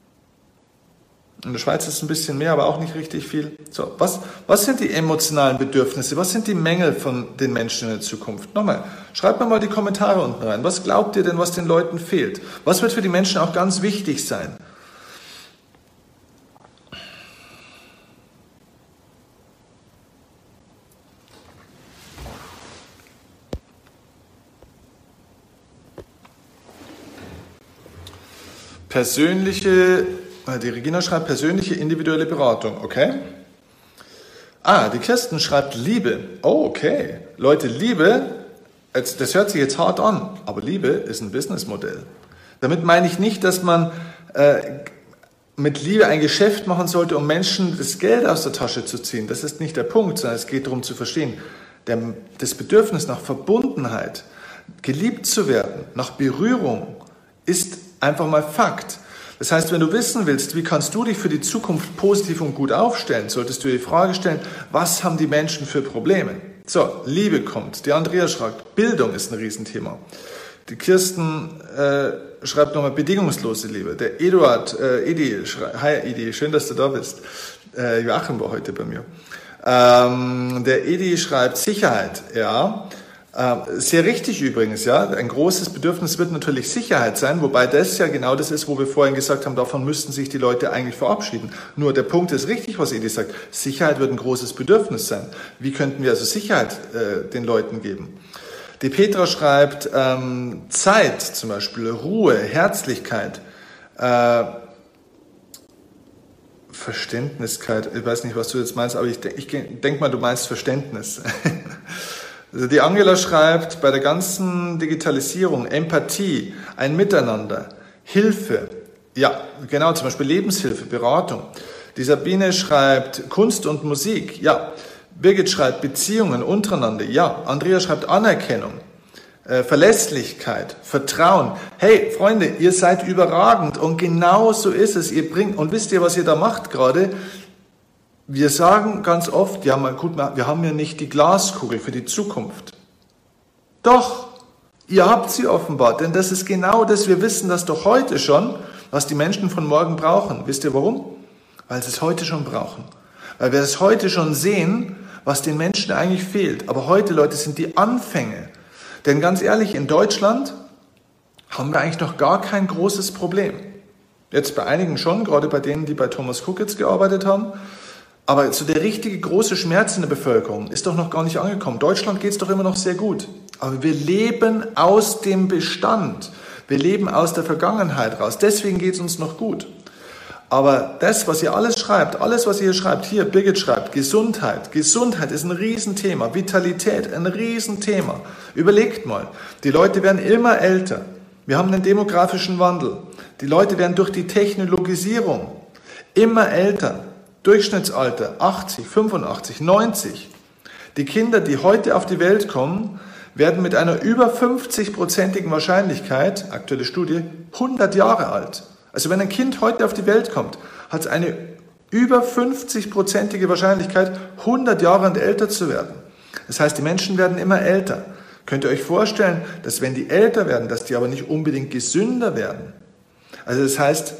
In der Schweiz ist es ein bisschen mehr, aber auch nicht richtig viel. So, was sind die emotionalen Bedürfnisse? Was sind die Mängel von den Menschen in der Zukunft? Nochmal, schreibt mir mal die Kommentare unten rein. Was glaubt ihr denn, was den Leuten fehlt? Was wird für die Menschen auch ganz wichtig sein? Die Regina schreibt persönliche individuelle Beratung, okay. Die Kirsten schreibt Liebe. Oh, okay. Leute, Liebe, das hört sich jetzt hart an, aber Liebe ist ein Businessmodell. Damit meine ich nicht, dass man mit Liebe ein Geschäft machen sollte, um Menschen das Geld aus der Tasche zu ziehen. Das ist nicht der Punkt, sondern es geht darum zu verstehen, das Bedürfnis nach Verbundenheit, geliebt zu werden, nach Berührung, ist einfach mal Fakt. Das heißt, wenn du wissen willst, wie kannst du dich für die Zukunft positiv und gut aufstellen, solltest du dir die Frage stellen, was haben die Menschen für Probleme? So, Liebe kommt. Die Andrea schreibt, Bildung ist ein Riesenthema. Die Kirsten schreibt nochmal bedingungslose Liebe. Der Eduard, Edi, hi Edi, schön, dass du da bist. Joachim war heute bei mir. Der Edi schreibt Sicherheit, ja. Sehr richtig übrigens, ja. Ein großes Bedürfnis wird natürlich Sicherheit sein, wobei das ja genau das ist, wo wir vorhin gesagt haben, davon müssten sich die Leute eigentlich verabschieden. Nur der Punkt ist richtig, was Edi sagt. Sicherheit wird ein großes Bedürfnis sein. Wie könnten wir also Sicherheit den Leuten geben? Die Petra schreibt Zeit zum Beispiel, Ruhe, Herzlichkeit, Verständniskeit, ich weiß nicht, was du jetzt meinst, aber ich denk mal, du meinst Verständnis. Also die Angela schreibt, bei der ganzen Digitalisierung, Empathie, ein Miteinander, Hilfe, ja, genau, zum Beispiel Lebenshilfe, Beratung. Die Sabine schreibt Kunst und Musik, ja. Birgit schreibt Beziehungen untereinander, ja. Andrea schreibt Anerkennung, Verlässlichkeit, Vertrauen. Hey, Freunde, ihr seid überragend und genau so ist es. Ihr bringt, und wisst ihr, was ihr da macht gerade? Wir sagen ganz oft, ja, mal gut, wir haben ja nicht die Glaskugel für die Zukunft. Doch, ihr habt sie offenbar, denn das ist genau das, wir wissen das doch heute schon, was die Menschen von morgen brauchen. Wisst ihr warum? Weil sie es heute schon brauchen. Weil wir es heute schon sehen, was den Menschen eigentlich fehlt. Aber heute, Leute, sind die Anfänge. Denn ganz ehrlich, in Deutschland haben wir eigentlich noch gar kein großes Problem. Jetzt bei einigen schon, gerade bei denen, die bei Thomas Cook jetzt gearbeitet haben. Aber so der richtige große Schmerz in der Bevölkerung ist doch noch gar nicht angekommen. Deutschland geht es doch immer noch sehr gut. Aber wir leben aus dem Bestand. Wir leben aus der Vergangenheit raus. Deswegen geht es uns noch gut. Aber das, was ihr alles schreibt, alles, was ihr hier schreibt, hier, Birgit schreibt, Gesundheit. Gesundheit ist ein Riesenthema. Vitalität, ein Riesenthema. Überlegt mal, die Leute werden immer älter. Wir haben einen demografischen Wandel. Die Leute werden durch die Technologisierung immer älter. Durchschnittsalter 80, 85, 90. Die Kinder, die heute auf die Welt kommen, werden mit einer über 50-prozentigen Wahrscheinlichkeit, aktuelle Studie, 100 Jahre alt. Also wenn ein Kind heute auf die Welt kommt, hat es eine über 50-prozentige Wahrscheinlichkeit, 100 Jahre und älter zu werden. Das heißt, die Menschen werden immer älter. Könnt ihr euch vorstellen, dass wenn die älter werden, dass die aber nicht unbedingt gesünder werden? Also das heißt,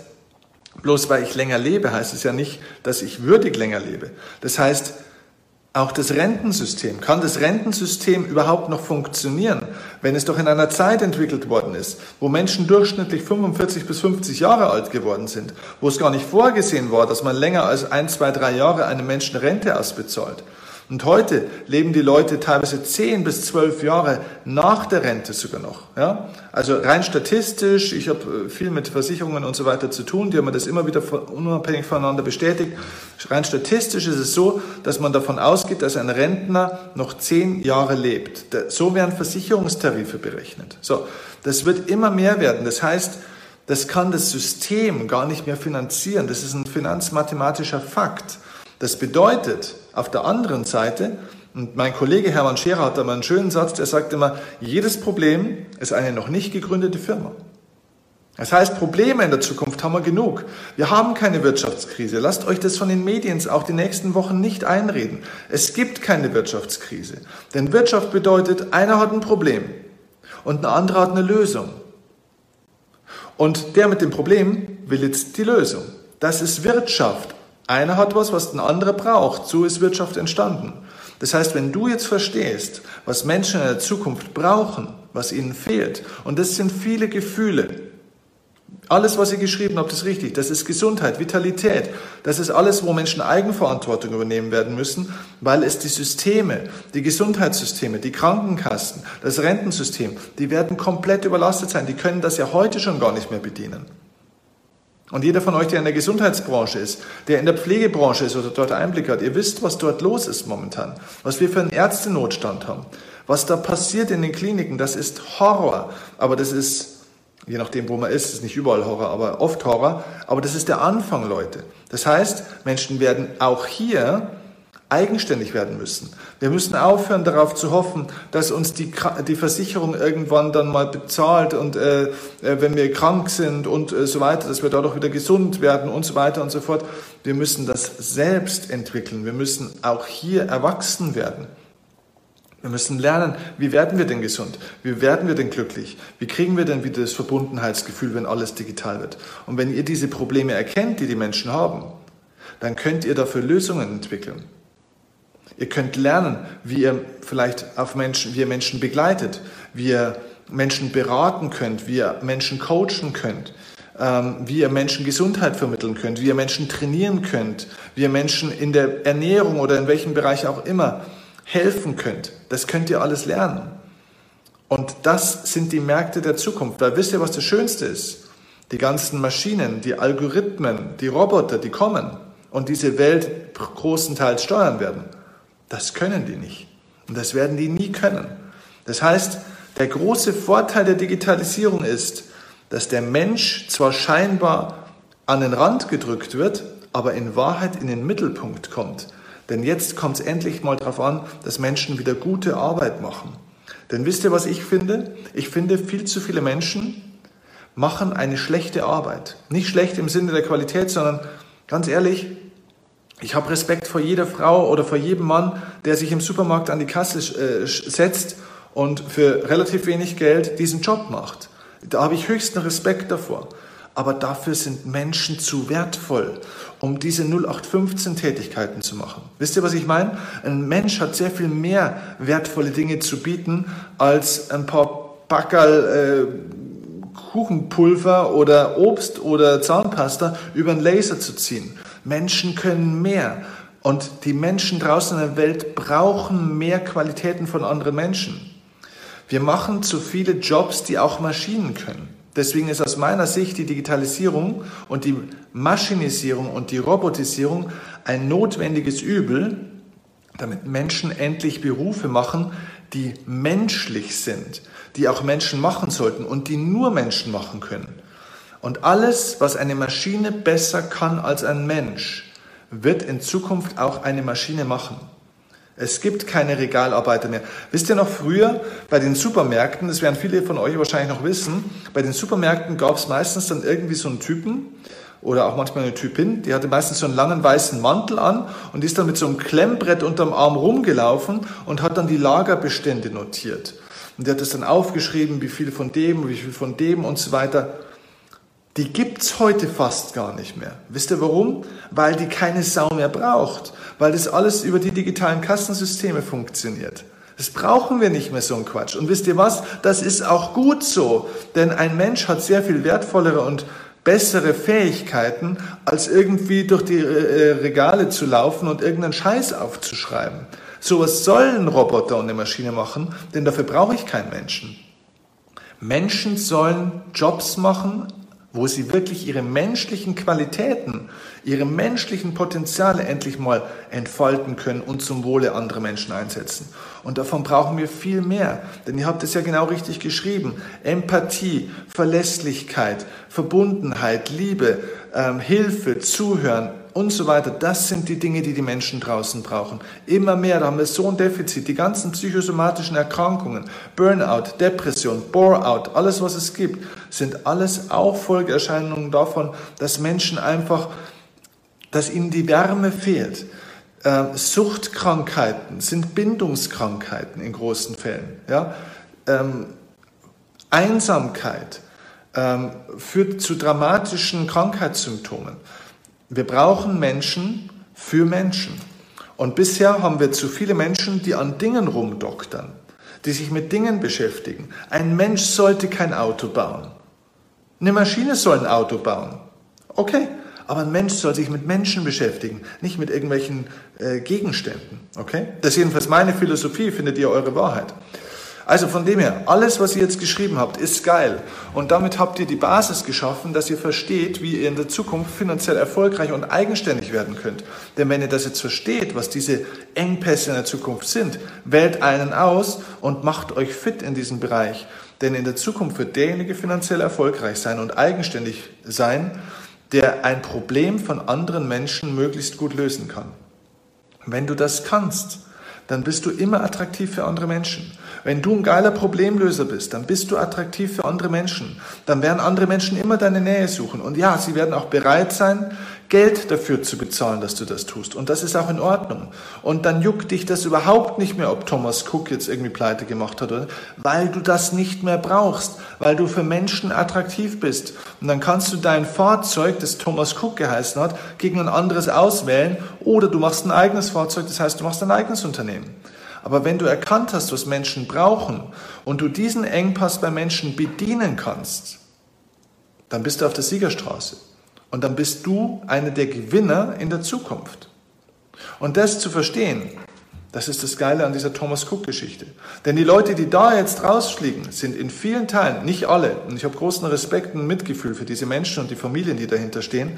bloß weil ich länger lebe, heißt es ja nicht, dass ich würdig länger lebe. Das heißt, auch das Rentensystem, kann das Rentensystem überhaupt noch funktionieren, wenn es doch in einer Zeit entwickelt worden ist, wo Menschen durchschnittlich 45 bis 50 Jahre alt geworden sind, wo es gar nicht vorgesehen war, dass man länger als 1, 2, 3 Jahre einem Menschen Rente ausbezahlt. Und heute leben die Leute teilweise 10 bis 12 Jahre nach der Rente sogar noch. Ja? Also rein statistisch, ich habe viel mit Versicherungen und so weiter zu tun, die haben mir das immer wieder unabhängig voneinander bestätigt. Rein statistisch ist es so, dass man davon ausgeht, dass ein Rentner noch 10 Jahre lebt. So werden Versicherungstarife berechnet. So, das wird immer mehr werden. Das heißt, das kann das System gar nicht mehr finanzieren. Das ist ein finanzmathematischer Fakt. Das bedeutet, auf der anderen Seite, und mein Kollege Hermann Scherer hat da mal einen schönen Satz, der sagt immer, jedes Problem ist eine noch nicht gegründete Firma. Das heißt, Probleme in der Zukunft haben wir genug. Wir haben keine Wirtschaftskrise. Lasst euch das von den Medien auch die nächsten Wochen nicht einreden. Es gibt keine Wirtschaftskrise. Denn Wirtschaft bedeutet, einer hat ein Problem und ein anderer hat eine Lösung. Und der mit dem Problem will jetzt die Lösung. Das ist Wirtschaft. Einer hat was ein anderer braucht. So ist Wirtschaft entstanden. Das heißt, wenn du jetzt verstehst, was Menschen in der Zukunft brauchen, was ihnen fehlt, und das sind viele Gefühle. Alles, was ihr geschrieben habt, ist richtig. Das ist Gesundheit, Vitalität. Das ist alles, wo Menschen Eigenverantwortung übernehmen werden müssen, weil es die Systeme, die Gesundheitssysteme, die Krankenkassen, das Rentensystem, die werden komplett überlastet sein. Die können das ja heute schon gar nicht mehr bedienen. Und jeder von euch, der in der Gesundheitsbranche ist, der in der Pflegebranche ist oder dort Einblick hat, ihr wisst, was dort los ist momentan, was wir für einen Ärztenotstand haben, was da passiert in den Kliniken, das ist Horror. Aber das ist, je nachdem, wo man ist nicht überall Horror, aber oft Horror. Aber das ist der Anfang, Leute. Das heißt, Menschen werden auch hier eigenständig werden müssen. Wir müssen aufhören, darauf zu hoffen, dass uns die Versicherung irgendwann dann mal bezahlt und wenn wir krank sind und so weiter, dass wir dadurch wieder gesund werden und so weiter und so fort. Wir müssen das selbst entwickeln. Wir müssen auch hier erwachsen werden. Wir müssen lernen, wie werden wir denn gesund? Wie werden wir denn glücklich? Wie kriegen wir denn wieder das Verbundenheitsgefühl, wenn alles digital wird? Und wenn ihr diese Probleme erkennt, die die Menschen haben, dann könnt ihr dafür Lösungen entwickeln. Ihr könnt lernen, wie ihr vielleicht wie ihr Menschen begleitet, wie ihr Menschen beraten könnt, wie ihr Menschen coachen könnt, wie ihr Menschen Gesundheit vermitteln könnt, wie ihr Menschen trainieren könnt, wie ihr Menschen in der Ernährung oder in welchem Bereich auch immer helfen könnt. Das könnt ihr alles lernen. Und das sind die Märkte der Zukunft. Weil wisst ihr, was das Schönste ist? Die ganzen Maschinen, die Algorithmen, die Roboter, die kommen. und diese Welt großenteils steuern werden. Das können die nicht. Und das werden die nie können. Das heißt, der große Vorteil der Digitalisierung ist, dass der Mensch zwar scheinbar an den Rand gedrückt wird, aber in Wahrheit in den Mittelpunkt kommt. Denn jetzt kommt es endlich mal darauf an, dass Menschen wieder gute Arbeit machen. Denn wisst ihr, was ich finde? Ich finde, viel zu viele Menschen machen eine schlechte Arbeit. Nicht schlecht im Sinne der Qualität, sondern ganz ehrlich, ich habe Respekt vor jeder Frau oder vor jedem Mann, der sich im Supermarkt an die Kasse setzt und für relativ wenig Geld diesen Job macht. Da habe ich höchsten Respekt davor. Aber dafür sind Menschen zu wertvoll, um diese 0815-Tätigkeiten zu machen. Wisst ihr, was ich meine? Ein Mensch hat sehr viel mehr wertvolle Dinge zu bieten, als ein paar Packerl Kuchenpulver oder Obst oder Zahnpasta über einen Laser zu ziehen. Menschen können mehr. Und die Menschen draußen in der Welt brauchen mehr Qualitäten von anderen Menschen. Wir machen zu viele Jobs, die auch Maschinen können. Deswegen ist aus meiner Sicht die Digitalisierung und die Maschinisierung und die Robotisierung ein notwendiges Übel, damit Menschen endlich Berufe machen, die menschlich sind, die auch Menschen machen sollten und die nur Menschen machen können. Und alles, was eine Maschine besser kann als ein Mensch, wird in Zukunft auch eine Maschine machen. Es gibt keine Regalarbeiter mehr. Wisst ihr noch früher bei den Supermärkten, das werden viele von euch wahrscheinlich noch wissen, bei den Supermärkten gab es meistens dann irgendwie so einen Typen oder auch manchmal eine Typin, die hatte meistens so einen langen weißen Mantel an und die ist dann mit so einem Klemmbrett unterm Arm rumgelaufen und hat dann die Lagerbestände notiert. Und die hat das dann aufgeschrieben, wie viel von dem und so weiter. Die gibt's heute fast gar nicht mehr. Wisst ihr warum? Weil die keine Sau mehr braucht. Weil das alles über die digitalen Kassensysteme funktioniert. Das brauchen wir nicht mehr, so einen Quatsch. Und wisst ihr was? Das ist auch gut so. Denn ein Mensch hat sehr viel wertvollere und bessere Fähigkeiten, als irgendwie durch die Regale zu laufen und irgendeinen Scheiß aufzuschreiben. Sowas soll ein Roboter und eine Maschine machen, denn dafür brauche ich keinen Menschen. Menschen sollen Jobs machen, wo sie wirklich ihre menschlichen Qualitäten, ihre menschlichen Potenziale endlich mal entfalten können und zum Wohle anderer Menschen einsetzen. Und davon brauchen wir viel mehr, denn ihr habt es ja genau richtig geschrieben. Empathie, Verlässlichkeit, Verbundenheit, Liebe, Hilfe, Zuhören und so weiter. Das sind die Dinge, die die Menschen draußen brauchen. Immer mehr, da haben wir so ein Defizit. Die ganzen psychosomatischen Erkrankungen, Burnout, Depression, Bore-out, alles was es gibt, sind alles auch Folgeerscheinungen davon, dass Menschen einfach, dass ihnen die Wärme fehlt. Suchtkrankheiten sind Bindungskrankheiten in großen Fällen. Ja? Einsamkeit führt zu dramatischen Krankheitssymptomen. Wir brauchen Menschen für Menschen. Und bisher haben wir zu viele Menschen, die an Dingen rumdoktern, die sich mit Dingen beschäftigen. Ein Mensch sollte kein Auto bauen. Eine Maschine soll ein Auto bauen. Okay, aber ein Mensch soll sich mit Menschen beschäftigen, nicht mit irgendwelchen Gegenständen. Okay? Das ist jedenfalls meine Philosophie, findet ihr eure Wahrheit. Also von dem her, alles, was ihr jetzt geschrieben habt, ist geil. Und damit habt ihr die Basis geschaffen, dass ihr versteht, wie ihr in der Zukunft finanziell erfolgreich und eigenständig werden könnt. Denn wenn ihr das jetzt versteht, was diese Engpässe in der Zukunft sind, wählt einen aus und macht euch fit in diesem Bereich. Denn in der Zukunft wird derjenige finanziell erfolgreich sein und eigenständig sein, der ein Problem von anderen Menschen möglichst gut lösen kann. Wenn du das kannst, dann bist du immer attraktiv für andere Menschen. Wenn du ein geiler Problemlöser bist, dann bist du attraktiv für andere Menschen. Dann werden andere Menschen immer deine Nähe suchen. Und ja, sie werden auch bereit sein, Geld dafür zu bezahlen, dass du das tust. Und das ist auch in Ordnung. Und dann juckt dich das überhaupt nicht mehr, ob Thomas Cook jetzt irgendwie pleite gemacht hat, oder? Weil du das nicht mehr brauchst, weil du für Menschen attraktiv bist. Und dann kannst du dein Fahrzeug, das Thomas Cook geheißen hat, gegen ein anderes auswählen, oder du machst ein eigenes Fahrzeug, das heißt, du machst ein eigenes Unternehmen. Aber wenn du erkannt hast, was Menschen brauchen und du diesen Engpass bei Menschen bedienen kannst, dann bist du auf der Siegerstraße. Und dann bist du einer der Gewinner in der Zukunft. Und das zu verstehen, das ist das Geile an dieser Thomas Cook-Geschichte. Denn die Leute, die da jetzt rausfliegen, sind in vielen Teilen, nicht alle, und ich habe großen Respekt und Mitgefühl für diese Menschen und die Familien, die dahinter stehen,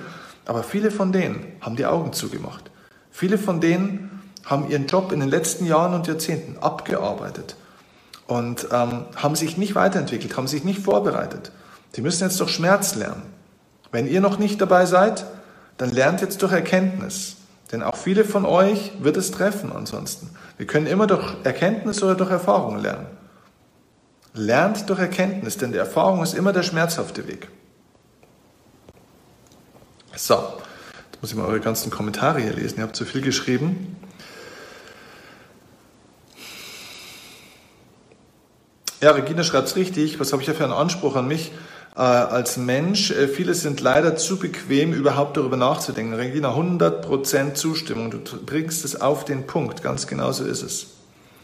Aber viele von denen haben die Augen zugemacht. Viele von denen haben ihren Job in den letzten Jahren und Jahrzehnten abgearbeitet und haben sich nicht weiterentwickelt, haben sich nicht vorbereitet. Die müssen jetzt durch Schmerz lernen. Wenn ihr noch nicht dabei seid, dann lernt jetzt durch Erkenntnis. Denn auch viele von euch wird es treffen ansonsten. Wir können immer durch Erkenntnis oder durch Erfahrung lernen. Lernt durch Erkenntnis, denn die Erfahrung ist immer der schmerzhafte Weg. So, jetzt muss ich mal eure ganzen Kommentare hier lesen. Ihr habt zu viel geschrieben. Ja, Regina schreibt es richtig. Was habe ich ja für einen Anspruch an mich als Mensch? Viele sind leider zu bequem, überhaupt darüber nachzudenken. Regina, 100% Zustimmung. Du bringst es auf den Punkt. Ganz genau so ist es.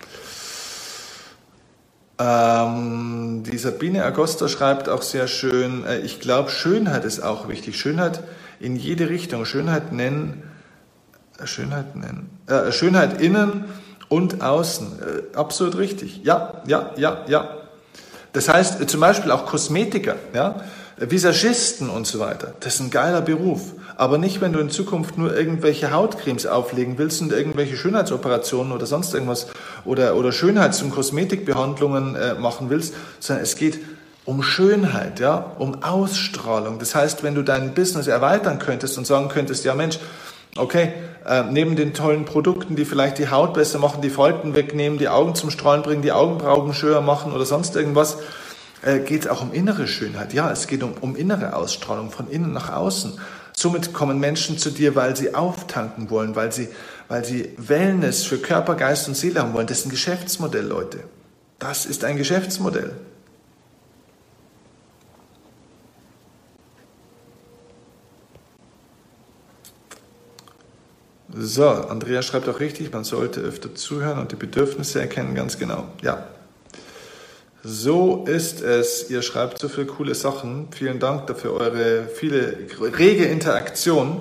Die Sabine Agosta schreibt auch sehr schön, ich glaube, Schönheit ist auch wichtig. Schönheit in jede Richtung. Schönheit innen und außen. Absolut richtig. Ja. Das heißt, zum Beispiel auch Kosmetiker, ja, Visagisten und so weiter. Das ist ein geiler Beruf. Aber nicht, wenn du in Zukunft nur irgendwelche Hautcremes auflegen willst und irgendwelche Schönheitsoperationen oder sonst irgendwas oder Schönheits- und Kosmetikbehandlungen machen willst, sondern es geht um Schönheit, ja, um Ausstrahlung. Das heißt, wenn du dein Business erweitern könntest und sagen könntest, ja Mensch, okay, neben den tollen Produkten, die vielleicht die Haut besser machen, die Falten wegnehmen, die Augen zum Strahlen bringen, die Augenbrauen schöner machen oder sonst irgendwas, geht es auch um innere Schönheit. Ja, es geht um innere Ausstrahlung, von innen nach außen. Somit kommen Menschen zu dir, weil sie auftanken wollen, weil sie Wellness für Körper, Geist und Seele haben wollen. Das ist ein Geschäftsmodell, Leute. Das ist ein Geschäftsmodell. So, Andrea schreibt auch richtig, man sollte öfter zuhören und die Bedürfnisse erkennen, ganz genau. Ja. So ist es. Ihr schreibt so viele coole Sachen. Vielen Dank dafür eure viele rege Interaktion.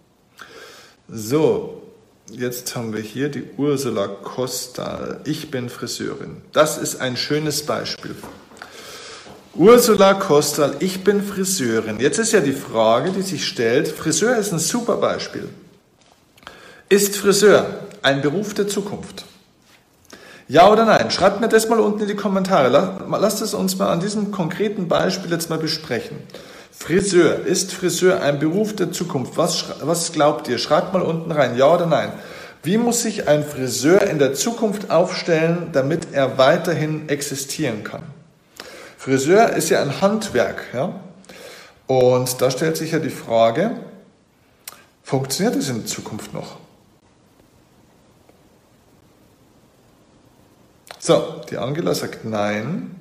So, jetzt haben wir hier die Ursula Kostal. Ich bin Friseurin. Das ist ein schönes Beispiel. Ursula Kostal, ich bin Friseurin. Jetzt ist ja die Frage, die sich stellt, Friseur ist ein super Beispiel. Ist Friseur ein Beruf der Zukunft? Ja oder nein? Schreibt mir das mal unten in die Kommentare. Lasst es uns mal an diesem konkreten Beispiel jetzt mal besprechen. Friseur. Ist Friseur ein Beruf der Zukunft? Was glaubt ihr? Schreibt mal unten rein. Ja oder nein? Wie muss sich ein Friseur in der Zukunft aufstellen, damit er weiterhin existieren kann? Friseur ist ja ein Handwerk. Ja? Und da stellt sich ja die Frage, funktioniert es in Zukunft noch? So, die Angela sagt nein.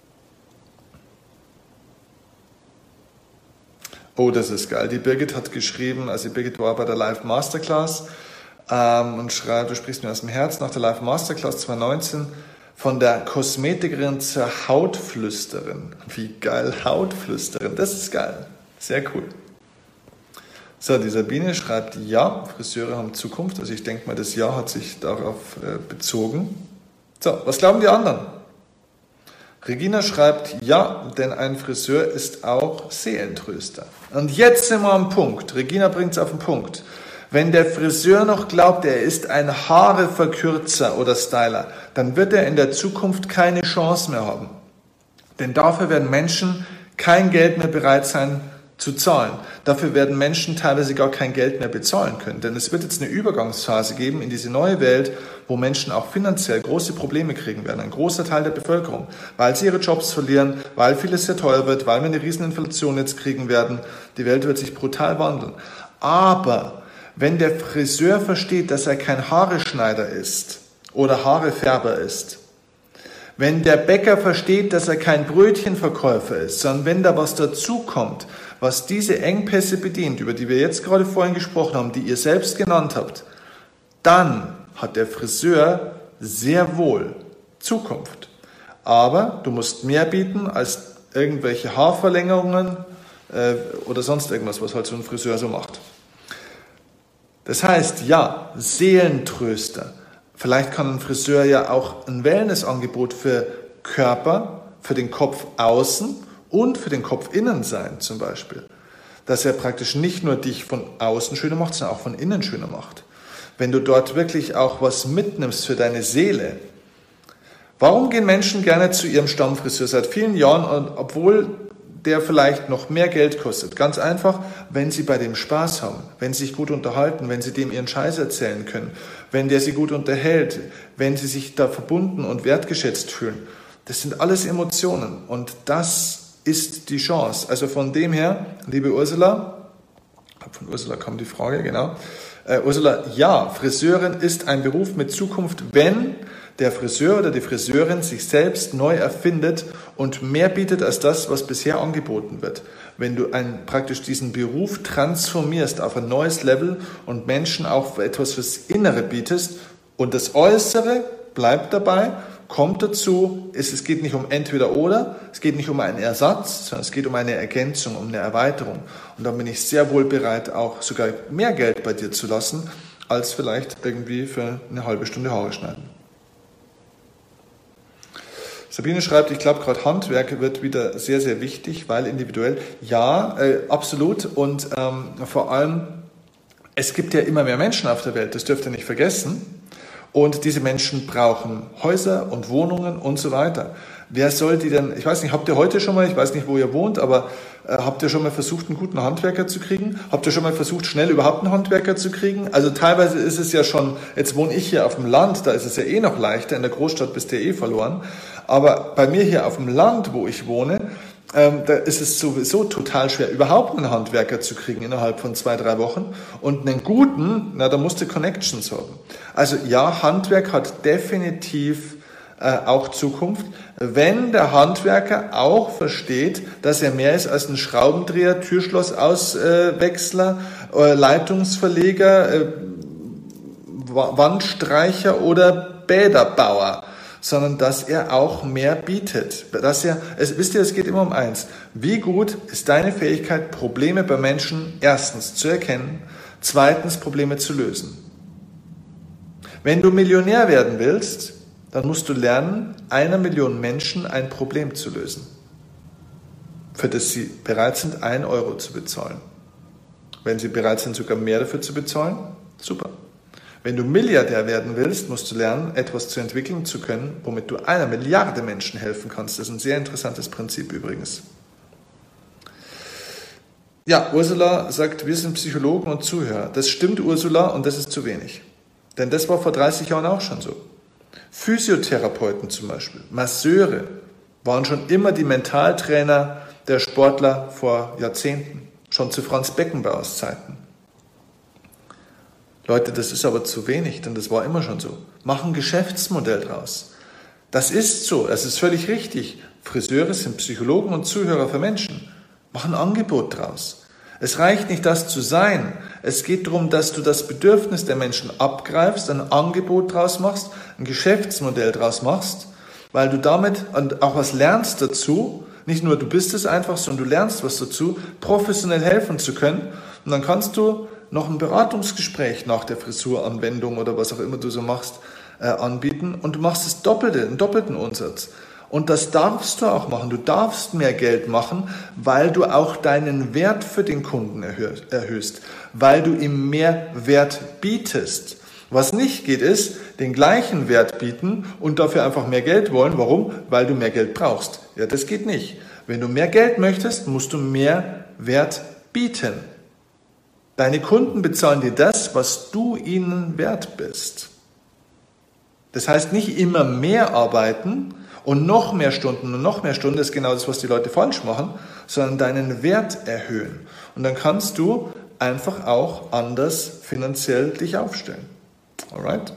Oh, das ist geil. Die Birgit hat geschrieben, also die Birgit war bei der Live Masterclass und schreibt, du sprichst mir aus dem Herz, nach der Live Masterclass 2019 von der Kosmetikerin zur Hautflüsterin. Wie geil, Hautflüsterin, das ist geil. Sehr cool. So, die Sabine schreibt, ja, Friseure haben Zukunft. Also ich denke mal, das Ja hat sich darauf bezogen. So, was glauben die anderen? Regina schreibt, ja, denn ein Friseur ist auch Seelentröster. Und jetzt sind wir am Punkt. Regina bringt es auf den Punkt. Wenn der Friseur noch glaubt, er ist ein Haareverkürzer oder Styler, dann wird er in der Zukunft keine Chance mehr haben. Denn dafür werden Menschen kein Geld mehr bereit sein zu zahlen. Dafür werden Menschen teilweise gar kein Geld mehr bezahlen können. Denn es wird jetzt eine Übergangsphase geben in diese neue Welt, wo Menschen auch finanziell große Probleme kriegen werden. Ein großer Teil der Bevölkerung, weil sie ihre Jobs verlieren, weil vieles sehr teuer wird, weil wir eine Rieseninflation jetzt kriegen werden. Die Welt wird sich brutal wandeln. Aber wenn der Friseur versteht, dass er kein Haareschneider ist oder Haarefärber ist, wenn der Bäcker versteht, dass er kein Brötchenverkäufer ist, sondern wenn da was dazukommt, was diese Engpässe bedient, über die wir jetzt gerade vorhin gesprochen haben, die ihr selbst genannt habt, dann hat der Friseur sehr wohl Zukunft. Aber du musst mehr bieten als irgendwelche Haarverlängerungen oder sonst irgendwas, was halt so ein Friseur so macht. Das heißt, ja, Seelentröster. Vielleicht kann ein Friseur ja auch ein Wellnessangebot für Körper, für den Kopf außen und für den Kopf innen sein zum Beispiel. dass er praktisch nicht nur dich von außen schöner macht, sondern auch von innen schöner macht. Wenn du dort wirklich auch was mitnimmst für deine Seele. Warum gehen Menschen gerne zu ihrem Stammfriseur seit vielen Jahren, und obwohl der vielleicht noch mehr Geld kostet? Ganz einfach, wenn sie bei dem Spaß haben, wenn sie sich gut unterhalten, wenn sie dem ihren Scheiß erzählen können, wenn der sie gut unterhält, wenn sie sich da verbunden und wertgeschätzt fühlen. Das sind alles Emotionen und das ist die Chance. Also von dem her, liebe Ursula, von Ursula kam die Frage, genau. Ursula, ja, Friseurin ist ein Beruf mit Zukunft, wenn der Friseur oder die Friseurin sich selbst neu erfindet und mehr bietet als das, was bisher angeboten wird. Wenn du praktisch diesen Beruf transformierst auf ein neues Level und Menschen auch etwas fürs Innere bietest und das Äußere bleibt dabei, kommt dazu, es geht nicht um entweder oder, es geht nicht um einen Ersatz, sondern es geht um eine Ergänzung, um eine Erweiterung. Und dann bin ich sehr wohl bereit, auch sogar mehr Geld bei dir zu lassen, als vielleicht irgendwie für eine halbe Stunde Haare schneiden. Sabine schreibt, ich glaube gerade Handwerk wird wieder sehr, sehr wichtig, weil individuell, ja, absolut und vor allem, es gibt ja immer mehr Menschen auf der Welt, das dürft ihr nicht vergessen und diese Menschen brauchen Häuser und Wohnungen und so weiter. Wer soll die denn, ich weiß nicht, habt ihr heute schon mal, ich weiß nicht, wo ihr wohnt, aber habt ihr schon mal versucht, einen guten Handwerker zu kriegen? Habt ihr schon mal versucht, schnell überhaupt einen Handwerker zu kriegen? Also teilweise ist es ja schon, jetzt wohne ich hier auf dem Land, da ist es ja eh noch leichter, in der Großstadt bist du ja eh verloren. Aber bei mir hier auf dem Land, wo ich wohne, da ist es sowieso total schwer, überhaupt einen Handwerker zu kriegen innerhalb von 2-3 Wochen. Und einen guten, da musst du Connections haben. Also ja, Handwerk hat definitiv auch Zukunft, wenn der Handwerker auch versteht, dass er mehr ist als ein Schraubendreher, Türschlossauswechsler, Leitungsverleger, Wandstreicher oder Bäderbauer, sondern dass er auch mehr bietet. Wisst ihr, es geht immer um eins. Wie gut ist deine Fähigkeit, Probleme bei Menschen erstens zu erkennen, zweitens Probleme zu lösen? Wenn du Millionär werden willst, dann musst du lernen, 1 Million Menschen ein Problem zu lösen, für das sie bereit sind, 1 Euro zu bezahlen. Wenn sie bereit sind, sogar mehr dafür zu bezahlen, super. Wenn du Milliardär werden willst, musst du lernen, etwas zu entwickeln zu können, womit du 1 Milliarde Menschen helfen kannst. Das ist ein sehr interessantes Prinzip übrigens. Ja, Ursula sagt, wir sind Psychologen und Zuhörer. Das stimmt, Ursula, und das ist zu wenig. Denn das war vor 30 Jahren auch schon so. Physiotherapeuten zum Beispiel, Masseure waren schon immer die Mentaltrainer der Sportler vor Jahrzehnten, schon zu Franz Beckenbauers Zeiten. Leute, das ist aber zu wenig, denn das war immer schon so. Mach ein Geschäftsmodell draus. Das ist so, das ist völlig richtig. Friseure sind Psychologen und Zuhörer für Menschen. Mach ein Angebot draus. Es reicht nicht, das zu sein. Es geht darum, dass du das Bedürfnis der Menschen abgreifst, ein Angebot draus machst, ein Geschäftsmodell draus machst, weil du damit auch was lernst dazu. Nicht nur du bist es einfach, sondern du lernst was dazu, professionell helfen zu können. Und dann kannst du noch ein Beratungsgespräch nach der Frisuranwendung oder was auch immer du so machst, anbieten. Und du machst das Doppelte, einen doppelten Umsatz. Und das darfst du auch machen. Du darfst mehr Geld machen, weil du auch deinen Wert für den Kunden erhöhst, weil du ihm mehr Wert bietest. Was nicht geht, ist, den gleichen Wert bieten und dafür einfach mehr Geld wollen. Warum? Weil du mehr Geld brauchst. Ja, das geht nicht. Wenn du mehr Geld möchtest, musst du mehr Wert bieten. Deine Kunden bezahlen dir das, was du ihnen wert bist. Das heißt nicht immer mehr arbeiten, und noch mehr Stunden und noch mehr Stunden ist genau das, was die Leute falsch machen, sondern deinen Wert erhöhen. Und dann kannst du einfach auch anders finanziell dich aufstellen. Alright?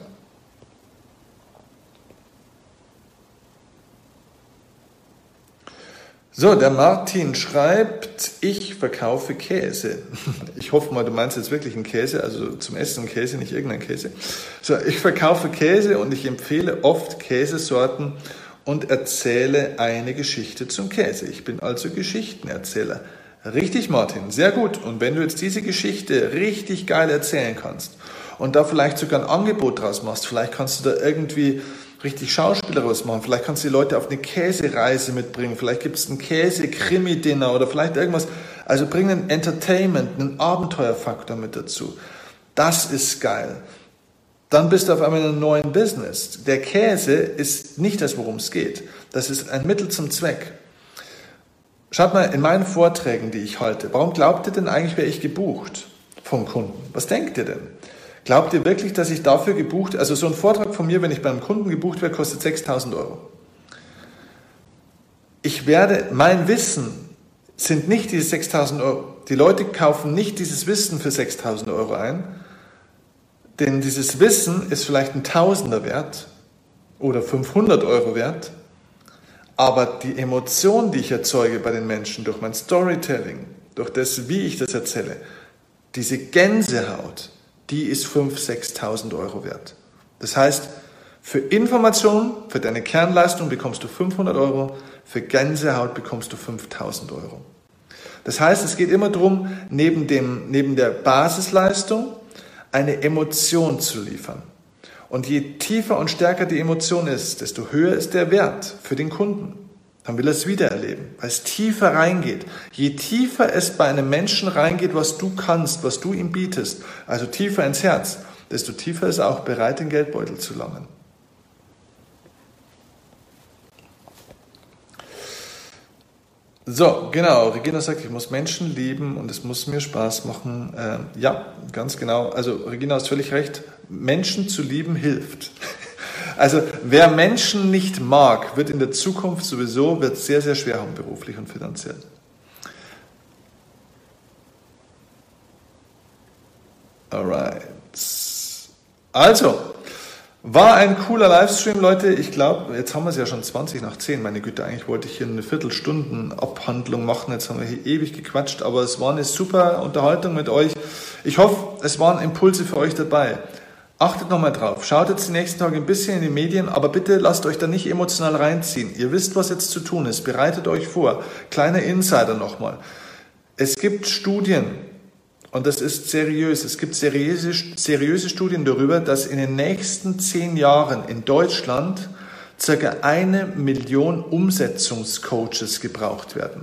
So, der Martin schreibt, ich verkaufe Käse. Ich hoffe mal, du meinst jetzt wirklich einen Käse, also zum Essen Käse, nicht irgendeinen Käse. So, ich verkaufe Käse und ich empfehle oft Käsesorten und erzähle eine Geschichte zum Käse. Ich bin also Geschichtenerzähler. Richtig, Martin, sehr gut. Und wenn du jetzt diese Geschichte richtig geil erzählen kannst und da vielleicht sogar ein Angebot draus machst, vielleicht kannst du da irgendwie richtig schauspielerisch machen. Vielleicht kannst du die Leute auf eine Käsereise mitbringen. Vielleicht gibt es ein Käse-Krimi-Dinner oder vielleicht irgendwas. Also bring einen Entertainment, einen Abenteuerfaktor mit dazu. Das ist geil. Dann bist du auf einmal in einem neuen Business. Der Käse ist nicht das, worum es geht. Das ist ein Mittel zum Zweck. Schaut mal, in meinen Vorträgen, die ich halte, warum glaubt ihr denn eigentlich, wäre ich gebucht vom Kunden? Was denkt ihr denn? Glaubt ihr wirklich, dass ich dafür gebucht, also so ein Vortrag von mir, wenn ich beim Kunden gebucht werde, kostet 6.000 Euro. Mein Wissen sind nicht diese 6.000 Euro. Die Leute kaufen nicht dieses Wissen für 6.000 Euro ein, denn dieses Wissen ist vielleicht ein Tausender wert oder 500 Euro wert. Aber die Emotion, die ich erzeuge bei den Menschen durch mein Storytelling, durch das, wie ich das erzähle, diese Gänsehaut, die ist 5.000, 6.000 Euro wert. Das heißt, für Information, für deine Kernleistung bekommst du 500 Euro, für Gänsehaut bekommst du 5.000 Euro. Das heißt, es geht immer darum, neben der Basisleistung eine Emotion zu liefern. Und je tiefer und stärker die Emotion ist, desto höher ist der Wert für den Kunden. Dann will er es wieder erleben, weil es tiefer reingeht. Je tiefer es bei einem Menschen reingeht, was du kannst, was du ihm bietest, also tiefer ins Herz, desto tiefer ist er auch bereit, den Geldbeutel zu langen. So, genau. Regina sagt, ich muss Menschen lieben und es muss mir Spaß machen. Ja, ganz genau. Also Regina hast völlig recht. Menschen zu lieben hilft. Also wer Menschen nicht mag, wird in der Zukunft sowieso sehr, sehr schwer haben, beruflich und finanziell. Alright. Also, war ein cooler Livestream, Leute. Ich glaube, jetzt haben wir es ja schon 20 nach 10. Meine Güte, eigentlich wollte ich hier eine Viertelstunden-Abhandlung machen. Jetzt haben wir hier ewig gequatscht, aber es war eine super Unterhaltung mit euch. Ich hoffe, es waren Impulse für euch dabei. Achtet nochmal drauf. Schaut jetzt die nächsten Tage ein bisschen in die Medien, aber bitte lasst euch da nicht emotional reinziehen. Ihr wisst, was jetzt zu tun ist. Bereitet euch vor. Kleiner Insider nochmal. Es gibt Studien, und das ist seriös. Es gibt seriöse Studien darüber, dass in den nächsten 10 Jahren in Deutschland ca. 1 Million Umsetzungscoaches gebraucht werden.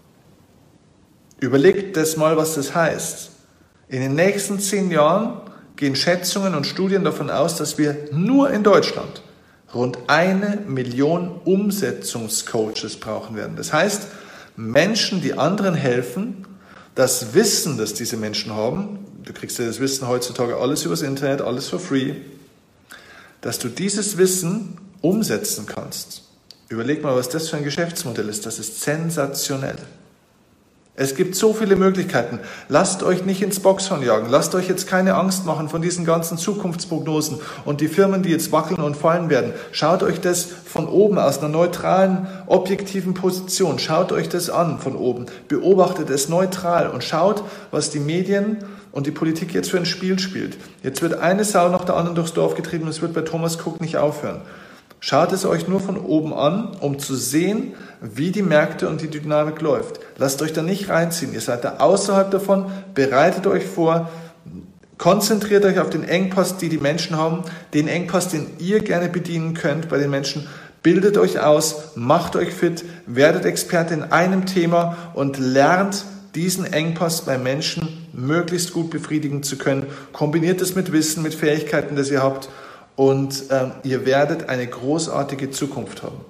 Überlegt das mal, was das heißt. In den nächsten 10 Jahren gehen Schätzungen und Studien davon aus, dass wir nur in Deutschland rund 1 Million Umsetzungscoaches brauchen werden. Das heißt, Menschen, die anderen helfen, das Wissen, das diese Menschen haben, du kriegst ja das Wissen heutzutage alles übers Internet, alles for free, dass du dieses Wissen umsetzen kannst. Überleg mal, was das für ein Geschäftsmodell ist. Das ist sensationell. Es gibt so viele Möglichkeiten. Lasst euch nicht ins Boxhorn jagen. Lasst euch jetzt keine Angst machen von diesen ganzen Zukunftsprognosen und die Firmen, die jetzt wackeln und fallen werden. Schaut euch das von oben aus einer neutralen, objektiven Position. Schaut euch das an von oben. Beobachtet es neutral und schaut, was die Medien und die Politik jetzt für ein Spiel spielt. Jetzt wird eine Sau nach der anderen durchs Dorf getrieben und es wird bei Thomas Cook nicht aufhören. Schaut es euch nur von oben an, um zu sehen, wie die Märkte und die Dynamik läuft. Lasst euch da nicht reinziehen. Ihr seid da außerhalb davon, bereitet euch vor, konzentriert euch auf den Engpass, die Menschen haben, den Engpass, den ihr gerne bedienen könnt bei den Menschen. Bildet euch aus, macht euch fit, werdet Experte in einem Thema und lernt diesen Engpass bei Menschen möglichst gut befriedigen zu können. Kombiniert es mit Wissen, mit Fähigkeiten, das ihr habt. Und ihr werdet eine großartige Zukunft haben.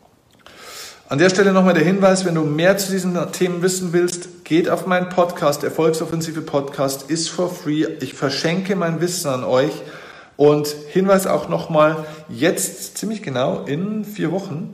An der Stelle nochmal der Hinweis, wenn du mehr zu diesen Themen wissen willst, geht auf meinen Podcast, Erfolgsoffensive Podcast, ist for free. Ich verschenke mein Wissen an euch. Und Hinweis auch nochmal, jetzt ziemlich genau in 4 Wochen,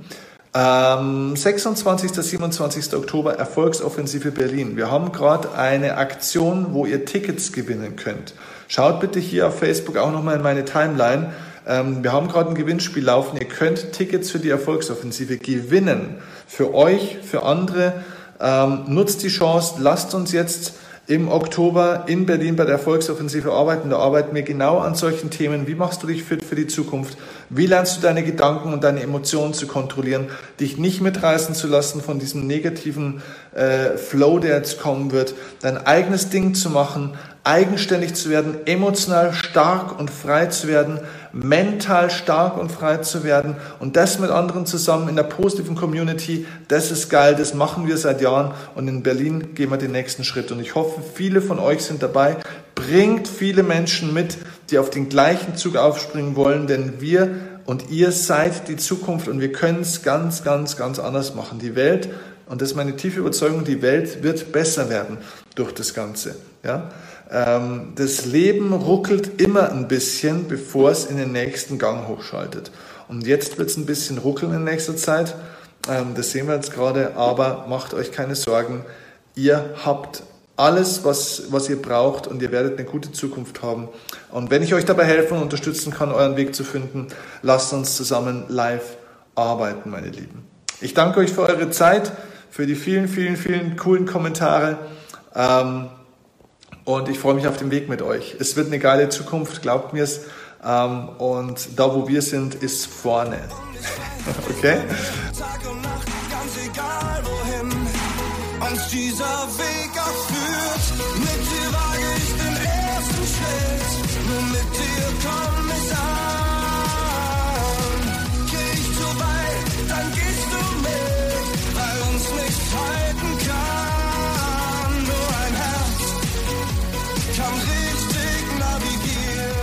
26. 27. Oktober, Erfolgsoffensive Berlin. Wir haben gerade eine Aktion, wo ihr Tickets gewinnen könnt. Schaut bitte hier auf Facebook auch nochmal in meine Timeline. Wir haben gerade ein Gewinnspiel laufen. Ihr könnt Tickets für die Erfolgsoffensive gewinnen. Für euch, für andere. Nutzt die Chance. Lasst uns jetzt im Oktober in Berlin bei der Erfolgsoffensive arbeiten. Da arbeiten wir genau an solchen Themen. Wie machst du dich fit für die Zukunft? Wie lernst du deine Gedanken und deine Emotionen zu kontrollieren, dich nicht mitreißen zu lassen von diesem negativen Flow, der jetzt kommen wird, dein eigenes Ding zu machen, eigenständig zu werden, emotional stark und frei zu werden, mental stark und frei zu werden und das mit anderen zusammen in der positiven Community, das ist geil, das machen wir seit Jahren und in Berlin gehen wir den nächsten Schritt und ich hoffe, viele von euch sind dabei, bringt viele Menschen mit, die auf den gleichen Zug aufspringen wollen, denn wir und ihr seid die Zukunft und wir können es ganz, ganz, ganz anders machen. Die Welt, und das ist meine tiefe Überzeugung, die Welt wird besser werden durch das Ganze. Ja? Das Leben ruckelt immer ein bisschen, bevor es in den nächsten Gang hochschaltet. Und jetzt wird es ein bisschen ruckeln in nächster Zeit. Das sehen wir jetzt gerade, aber macht euch keine Sorgen. Ihr habt alles, was ihr braucht und ihr werdet eine gute Zukunft haben. Und wenn ich euch dabei helfen und unterstützen kann, euren Weg zu finden, lasst uns zusammen live arbeiten, meine Lieben. Ich danke euch für eure Zeit, für die vielen, vielen, vielen coolen Kommentare. Und ich freue mich auf den Weg mit euch. Es wird eine geile Zukunft, glaubt mir es. Und da, wo wir sind, ist vorne. Okay? Tag und Nacht, ganz egal wohin uns dieser Weg auch führt. Mit dir wage ich den ersten Schritt, nur mit dir komm ich an. Geh ich zu weit, dann gehst du mit, weil uns nichts halten kann. Nur ein Herz kann richtig navigieren.